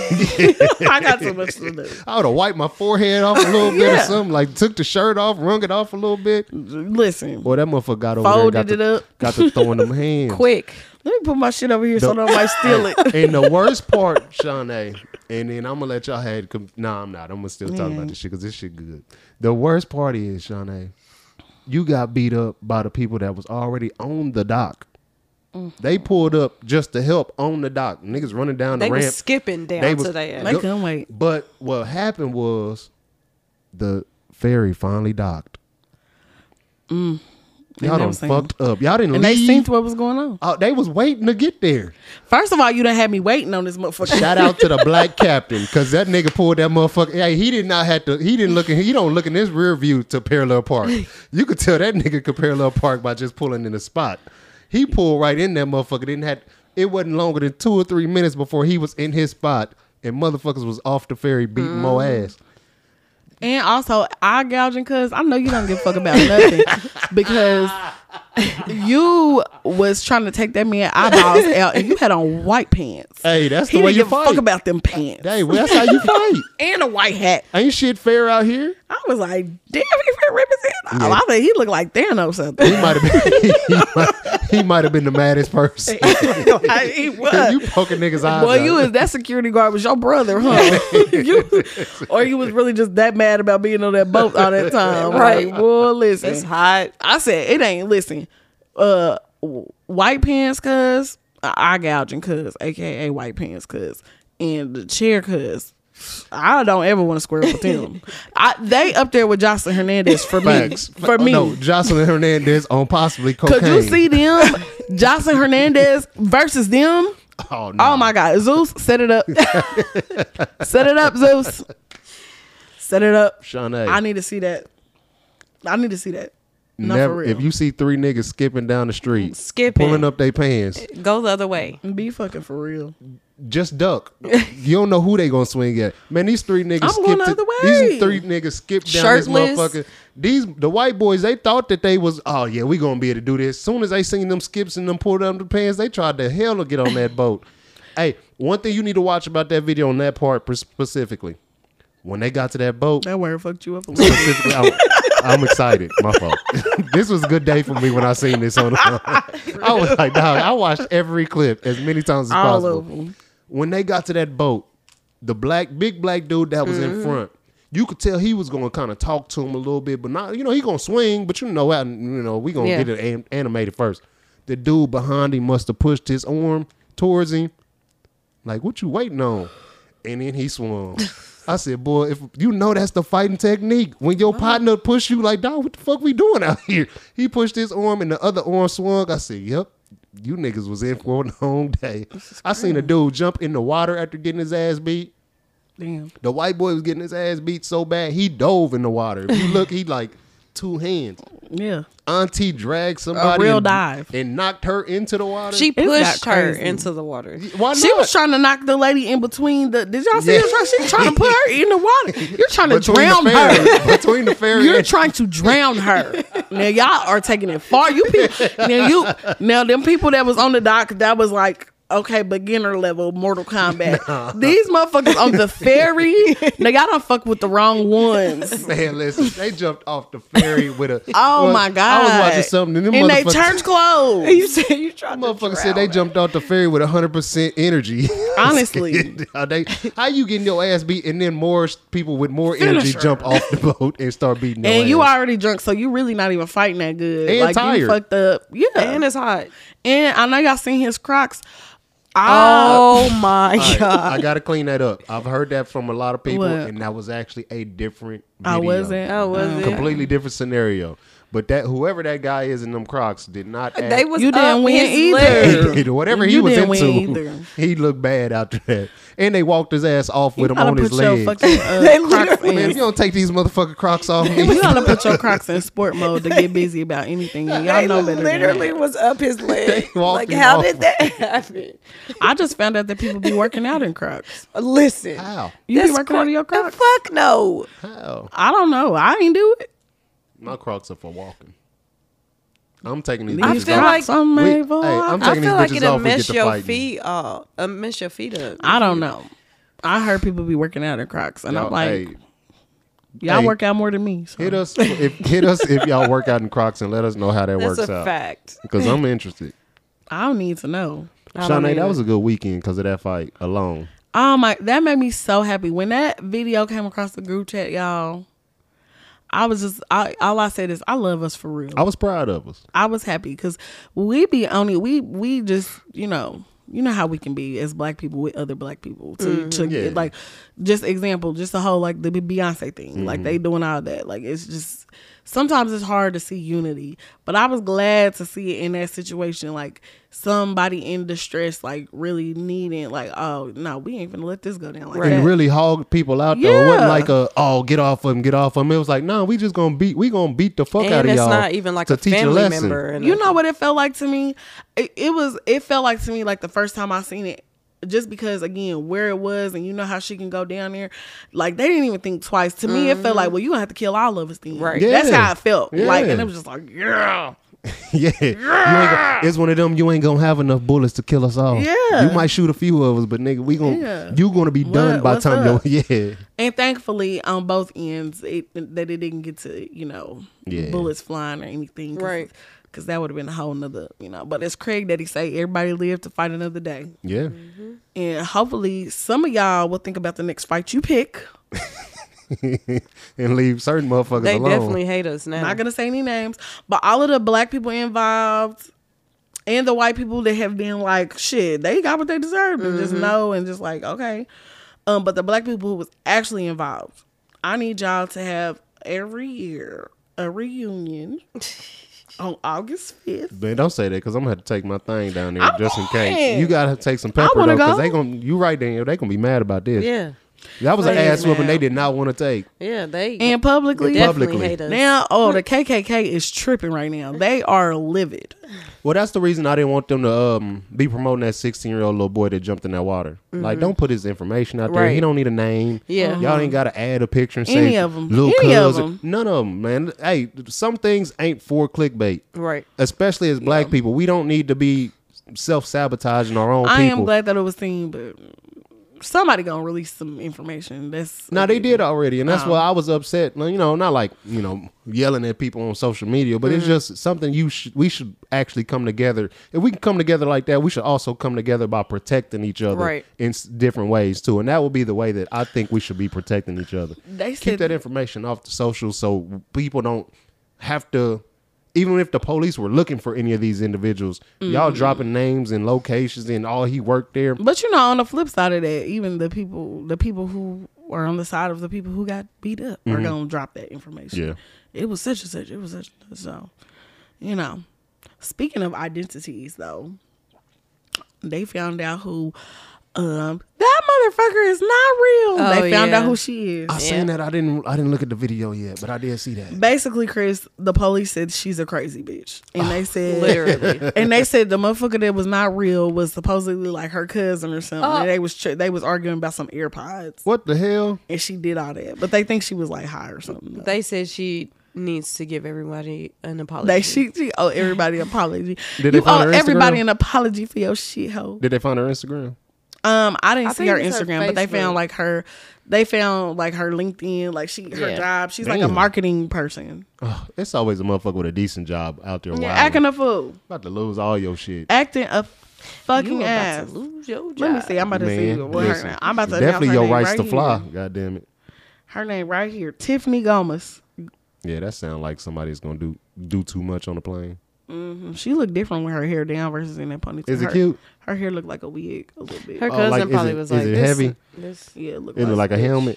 I got too much to do. I would have wiped my forehead off a little bit or Yeah. something, like took the shirt off, wrung it off a little bit. Listen, Boy, that motherfucker got over Folded there, it up. got to throwing them hands. Quick. let me put my shit over here so nobody steal it. And the worst part, Shawnee, and then I'm gonna let y'all have. Nah, I'm not. I'm gonna still talk about this shit because this shit good. The worst part is, Shawnee, you got beat up by the people that was already on the dock. They pulled up just to help on the dock. Niggas running down the They ramp. was skipping down They to was- their They couldn't wait. But what happened was the ferry finally docked. Y'all done never seen fucked up. Y'all didn't And they leave. seen what was going on. Oh, they was waiting to get there. First of all, you done had me waiting on this motherfucker. Shout out to the black captain, because that nigga pulled that motherfucker. Hey, he did not have to. He didn't look. He don't look in his rear view to parallel park. You could tell that nigga could parallel park by just pulling in the spot. He pulled right in that motherfucker. Didn't have. It wasn't longer than 2 or 3 minutes before he was in his spot, and motherfuckers was off the ferry beating more ass. And also eye gouging, cause I know you don't give a fuck about nothing because you was trying to take that man eyeballs out and you had on white pants. Hey, that's He the way didn't you give a fight. fuck about them pants. Hey, well, that's how you fight. And a white hat. Ain't shit fair out here. I was like, damn, he represent. I think he looked like Thanos out He there. might have been. He might have been the maddest person. He was. You poking niggas' eyes. Well, out. you was that security guard was your brother, huh? Or you was really just that mad about being on that boat all that time, Right. Like, well, listen, It's hot. I said it ain't. Listen, white pants, cuz eye gouging, cuz AKA white pants, cuz and the chair, cuz I don't ever want to square up with them. They up there with Jocelyn Hernandez for me. Facts. For me. No, Jocelyn Hernandez on possibly cocaine. Could you see them, Jocelyn Hernandez versus them? Oh, no. Oh my God, Zeus, set it up. Set it up, Zeus. Set it up. Shanae. I need to see that. I need to see that. No, Never. for real. If you see 3 niggas skipping down the street, Skipping. pulling up their pants, Go the other way. Be fucking for real. just duck. You don't know who they gonna swing at. Man, these 3 niggas I'm skipped. going the other way. These 3 niggas skipped down Shirtless. this motherfucker. The white boys, they thought that they was, oh yeah, we gonna be able to do this. Soon as they seen them skips and them pulled up the pants, they tried to hell to get on that boat. Hey, one thing you need to watch about that video on that part specifically, when they got to that boat, That word fucked you up a little. specifically, I'm excited. My fault. This was a good day for me when I seen this on. I was like, dog, I watched every clip as many times as All possible. of them. When they got to that boat, the big black dude that was in front, you could tell he was going to kind of talk to him a little bit, but not, he going to swing, but we going to get it animated first. The dude behind him must have pushed his arm towards him. Like, what you waiting on? And then he swung. I said, boy, if you know that's the fighting technique. When your partner push you, like, dog, what the fuck we doing out here? He pushed his arm and the other arm swung. I said, yep, you niggas was in for a long day. I seen a dude jump in the water after getting his ass beat. Damn. The white boy was getting his ass beat so bad, he dove in the water. If you look, he like 2 hands. Yeah. Auntie dragged somebody real dive. and knocked her into the water. She It's pushed got her crazy. into the water. Why not? She was trying to knock the lady in between the. Did y'all see Yeah. her? She's trying to put her in the water. You're trying to Between the drown ferry- her. Between the ferry You're and trying to drown her. Now y'all are taking it far. Now them people that was on the dock, that was like, okay, beginner level Mortal Kombat. These motherfuckers on the ferry, now y'all don't fuck with the wrong ones. Man, listen, they jumped off the ferry with a. Oh my God. I was watching something and them in they motherfuckers. church clothes. You said you tried to Motherfucker said they jumped off the ferry with 100% energy. Honestly. How you getting your ass beat and then more people with more energy Finisher. jump off the boat and start beating your And ass? you already drunk, so you really not even fighting that good. And like tired. you fucked up. Yeah. And it's hot. And I know y'all seen his Crocs. Oh my All right, God. I gotta clean that up. I've heard that from a lot of people, What? and that was actually a different video. I wasn't. Oh, was it? Completely different scenario. But that whoever that guy is in them Crocs did not. They act- was You didn't up win his either. leg. Whatever he You was didn't win into, either. he looked bad after that. And they walked his ass off with You him on gotta his put your legs. fucking Crocs Man, if you in. don't take these motherfucking Crocs off me, You gotta put your Crocs in sport mode to get busy about anything. And y'all They know better literally than was up his leg. They walked Like, him how off. did that happen? that. I just found out that people be working out in Crocs. Listen. how? You be That's working out in your the Crocs? fuck no. How? I don't know. I ain't do it. My Crocs are for walking. I'm taking these. These bitches feel off. like- Crocs are made for. Hey, I'm I taking feel these like bitches it'll off and get mess to your fighting. feet off. Mess your feet up. I don't know. I heard people be working out in Crocs, and I'm Y'all, like, hey, y'all hey, work out more than me. So. hit us if y'all work out in Crocs and let us know how that That's works a out. fact. Because I'm interested. I don't need to know. I don't Shanae, that either. was a good weekend because of that fight alone. Oh my, that made me so happy when that video came across the group chat, y'all. I was just, all I said is, I love us for real. I was proud of us. I was happy because we be on it. We just, you know how we can be as black people with other black people to Yeah. like, just example, just the whole like the Beyonce thing, like they doing all that. Like, it's just, sometimes it's hard to see unity, but I was glad to see it in that situation. Like, somebody in distress, like really needing, like, oh no, we ain't gonna let this go down like that. And really hog people out though. It wasn't Yeah. like get off of them. It was like, no, we just gonna beat the fuck out And of it's y'all. not even like to a teach family lesson. member. And You know what it felt like to me? It felt like to me like the first time I seen it, just because again where it was, and you know how she can go down there, like they didn't even think twice. To me, it felt like, well, you gonna have to kill all of us then. Right. That's Yeah. how it felt. Yeah. Like, and it was just like, yeah. Yeah. It's one of them, you ain't gonna have enough bullets to kill us all. Yeah. You might shoot a few of us, but nigga, you gonna be done by the What's time up? yeah. And thankfully, on both ends, that it didn't get to, Yeah. bullets flying or anything. Right. Because that would have been a whole nother, But as Craig Daddy say, everybody live to fight another day. Yeah. And hopefully some of y'all will think about the next fight you pick. And leave certain motherfuckers They alone. definitely hate us now. Not going to say any names, but all of the black people involved and the white people that have been like, shit, they got what they deserved. And just know and just like, okay. But the black people who was actually involved, I need y'all to have every year a reunion on August 5th. Man, don't say that because I'm gonna have to take my thing down there I'm just in case. going. You gotta take some pepper wanna though, because go. you right there. They gonna be mad about this. Yeah. That was an Please, ass whooping man. they did not want to take. Yeah, they And publicly, definitely publicly. hate us. now, the KKK is tripping right now. They are livid. Well, that's the reason I didn't want them to be promoting that 16-year-old little boy that jumped in that water. Like, don't put his information out there. Right. He don't need a name. Yeah. Y'all ain't got to add a picture and say Any of 'em. little Any of cousin. 'em. None of them, man. Hey, some things ain't for clickbait. Right. Especially as black people. We don't need to be self-sabotaging our own I people. am glad that it was seen, but somebody gonna release some information. That's Now they did already, and Oh. that's why I was upset. Not like yelling at people on social media, but it's just something we should actually come together. If we can come together like that, we should also come together by protecting each other Right. in different ways too. And that would be the way that I think we should be protecting each other. They Keep said that information off the socials so people don't have to. Even if the police were looking for any of these individuals, y'all dropping names and locations and all he worked there. But on the flip side of that, even the people who are on the side of the people who got beat up are gonna drop that information. Yeah. It was such and such. It was such and such. So, speaking of identities, though, they found out who that motherfucker is not real. Oh, They found yeah. out who she is. I seen that. I didn't look at the video yet, but I did see that. Basically, Chris, the police said she's a crazy bitch, and they said Literally. and they said the motherfucker that was not real was supposedly like her cousin or something. Oh. And they was arguing about some AirPods, What the hell? and she did all that, but they think she was like high or something. They said she needs to give everybody an apology. She owe everybody an apology. Did they You find owe her everybody Instagram? an apology for your shit hoe. Did they find her Instagram? I didn't I see think her it's her Instagram, but they Facebook. found like her. They found like her LinkedIn, like her Yeah. job. She's like a Damn. marketing person. Oh, it's always a motherfucker with a decent job out there. Yeah, wilding. acting a fool, About to lose all your shit. acting a You fucking about ass. to lose your job. Let me see. I'm about to see Man, what listen, her. I'm about to definitely announce her your name rights right to fly. here. God damn it. Her name right here, Tiffany Gomez. Yeah, that sounds like somebody's gonna do too much on the plane. She looked different with her hair down versus in that ponytail. Is it Her- cute? Her hair looked like a wig a little bit. Her Oh, cousin like, is probably it- was is like, it this, heavy? This, Yeah, it looked It look like a bitch. helmet.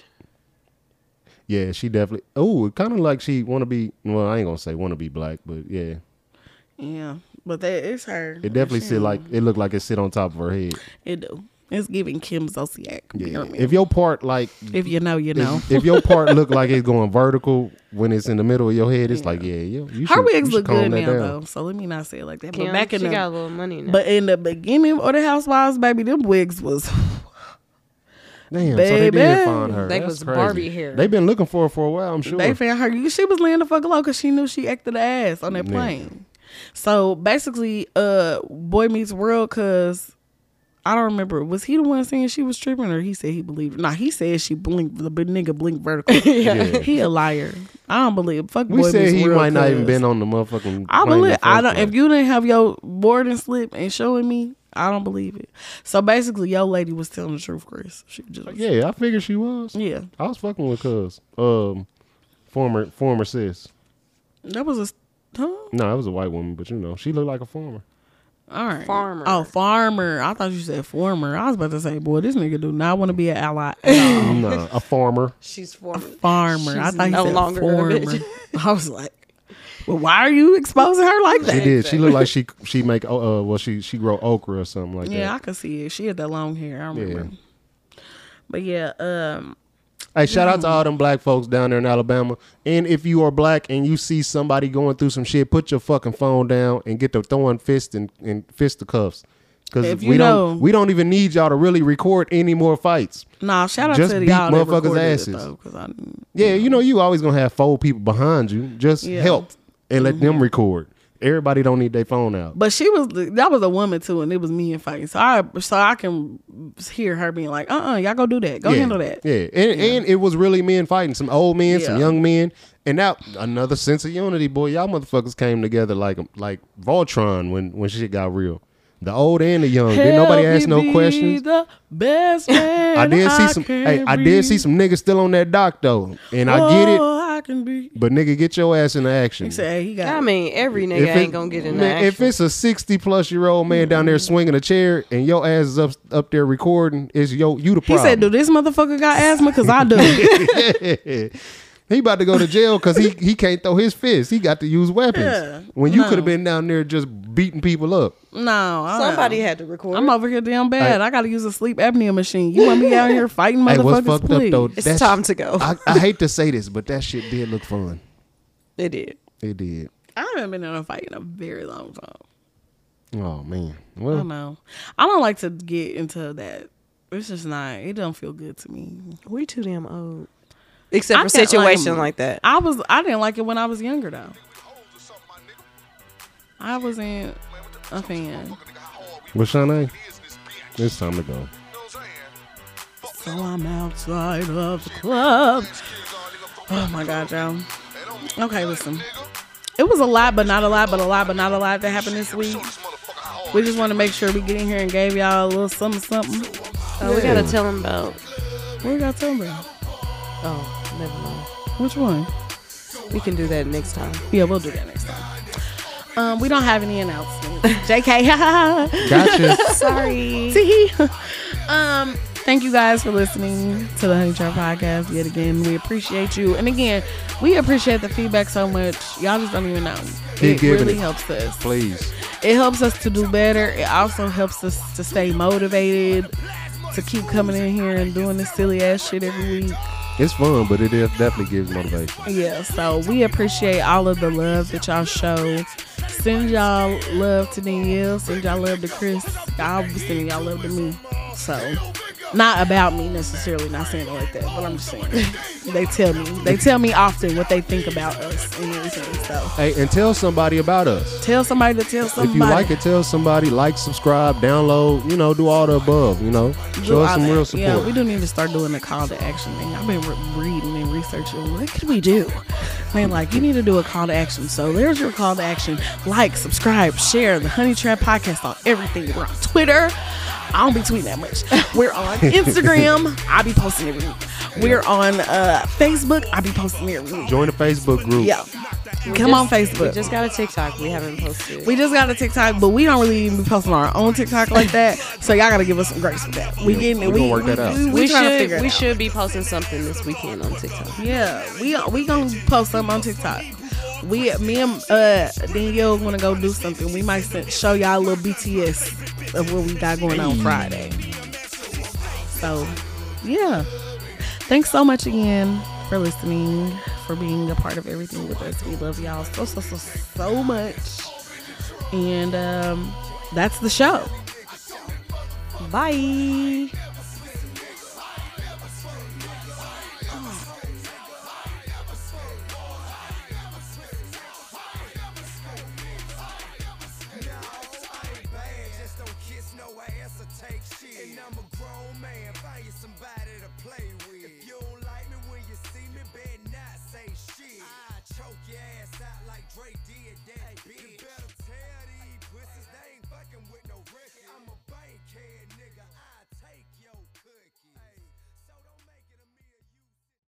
Yeah, she definitely. Oh, it kind of like she want to be. Well, I ain't gonna say want to be black, but yeah, Yeah, but it's her. it definitely sit like it looked like it sit on top of her head. It do. It's giving Kim Zolciak. Yeah. If your part like if you know, you know. if your part look like it's going vertical when it's in the middle of your head, it's like you Her should, wigs you look should calm good that now, down. though. So let me not say it like that. Kim, But back in she the, got a little money now. but in the beginning of the Housewives, baby, them wigs was. Damn, so they Baby. did find her. They That's was crazy. Barbie hair. They've been looking for her for a while, I'm sure. They found her. She was laying the fuck low because she knew she acted the ass on that Yeah. plane. So basically, Boy Meets World, cause I don't remember. Was he the one saying she was tripping, or he said he believed it? Nah, he said she blinked. The big nigga blinked vertical. Yeah. He a liar. I don't believe. Fuck We Boy said Meets he World, might not even 'cause been on the motherfucking. I plane in believe. the I first don't. place. If you didn't have your boarding slip and showing me, I don't believe it. So basically, your lady was telling the truth, Chris. She just Yeah, I figured she was. yeah. I was fucking with cuz. Former sis. That was a. Huh? No, it was a white woman, but she looked like a former. All right. Farmer. Oh, farmer. I thought you said former. I was about to say, boy, this nigga do not want to be an ally at all. No, a farmer. She's former. Farmer. I She's thought you no said longer a former. bitch. I was like, well, why are you exposing her like that? She did. She looked like she make she grow okra or something like Yeah, I that. could see it. She had that long hair. I remember. But yeah, Hey, shout out to all them black folks down there in Alabama. And if you are black and you see somebody going through some shit, put your fucking phone down and get to throwing fists and fisticuffs. Because If you know- we don't even need y'all to really record any more fights. nah, shout out Just to beat y'all that motherfuckers' recorded asses. it though, 'cause I, Yeah, you always gonna have 4 people behind you. Just Yeah. help and let them record. Everybody don't need their phone out. But that was a woman too, and it was me and fighting. So I can hear her being like, y'all go do that, go handle that. Yeah, and it was really men fighting, some old men, some Yeah. young men, and now another sense of unity. Boy, y'all motherfuckers came together like Voltron when shit got real. The old and the young. Didn't nobody Help ask me no be questions. The best man I did see some. can Hey, I be. did see some niggas still on that dock though, and I get it. Oh, I can be. But nigga, get your ass into action. He said, hey, he got. I it. mean, every nigga If ain't gonna get in man, the if action. it's a 60-plus-year-old man down there swinging a chair and your ass is up there recording, it's you the problem. He said, do this motherfucker got asthma? Because I do. He about to go to jail because he can't throw his fist. He got to use weapons. Yeah. When you No. could have been down there just beating people up. No, Somebody had to record. I'm over here damn bad. I got to use a sleep apnea machine. You want me out here fighting Hey, what's motherfuckers, fucked please? up though? It's that time sh- to go. I hate to say this, but that shit did look fun. It did. It did. I haven't been in a fight in a very long time. Oh man. I Well, don't know. I don't like to get into that. It's just not. It don't feel good to me. We too damn old. Except I for didn't situation like that. I didn't like it when I was younger though. I wasn't a fan. what's your name? It's time to go. So I'm outside of the club. Oh my god, y'all. Okay, listen. It was a lot, but not a lot, but a lot, but not a lot that happened this week. We just want to make sure we get in here and gave y'all a little something, something. Oh, we gotta tell him about. What we got to tell them about? Oh, never mind. Which one? We can do that next time. Yeah, we'll do that next time. We don't have any announcements. JK. Gotcha. Sorry. See? Thank you guys for listening to the Honey Trap Podcast yet again. We appreciate you. And again, we appreciate the feedback so much. Y'all just don't even know. Keep It giving really it. helps us. Please. It helps us to do better. It also helps us to stay motivated, to keep coming in here and doing this silly ass shit every week. It's fun, but it definitely gives motivation. Yeah, so we appreciate all of the love that y'all show. Send y'all love to Danielle. Send y'all love to Chris. I'll be sending y'all love to me. So, not about me necessarily, not saying it like that, but I'm just saying. They tell me often what they think about us and everything. So, Hey, and tell somebody about us. tell somebody to tell somebody. If you like it, tell somebody. Like, subscribe, download. Do all the above. Do Show us all some that. real support. Yeah, we do need to start doing a call to action thing. I've been reading and researching. What could we do? Man, like, you need to do a call to action. So there's your call to action. Like, subscribe, share the Honey Trap Podcast on everything. We're on Twitter. I don't be tweeting that much. We're on Instagram. I be posting every week. We're on Facebook. I be posting every week. Join the Facebook group. Yeah. Come on We Facebook. just got a TikTok. We haven't posted. We just got a TikTok, but we don't really even be posting our own TikTok like that. So y'all gotta give us some grace with that. We getting it. we gonna work that out. We trying to figure it out. should be posting something this weekend on TikTok. Yeah, we gonna post something on TikTok. Me and Danielle wanna go do something. We might show y'all a little BTS of what we got going on Friday. So, yeah. Thanks so much again for listening, for being a part of everything with us. We love y'all so much. And that's the show. Bye. Just don't kiss no ass or take shit. And I'm a grown man, find you somebody.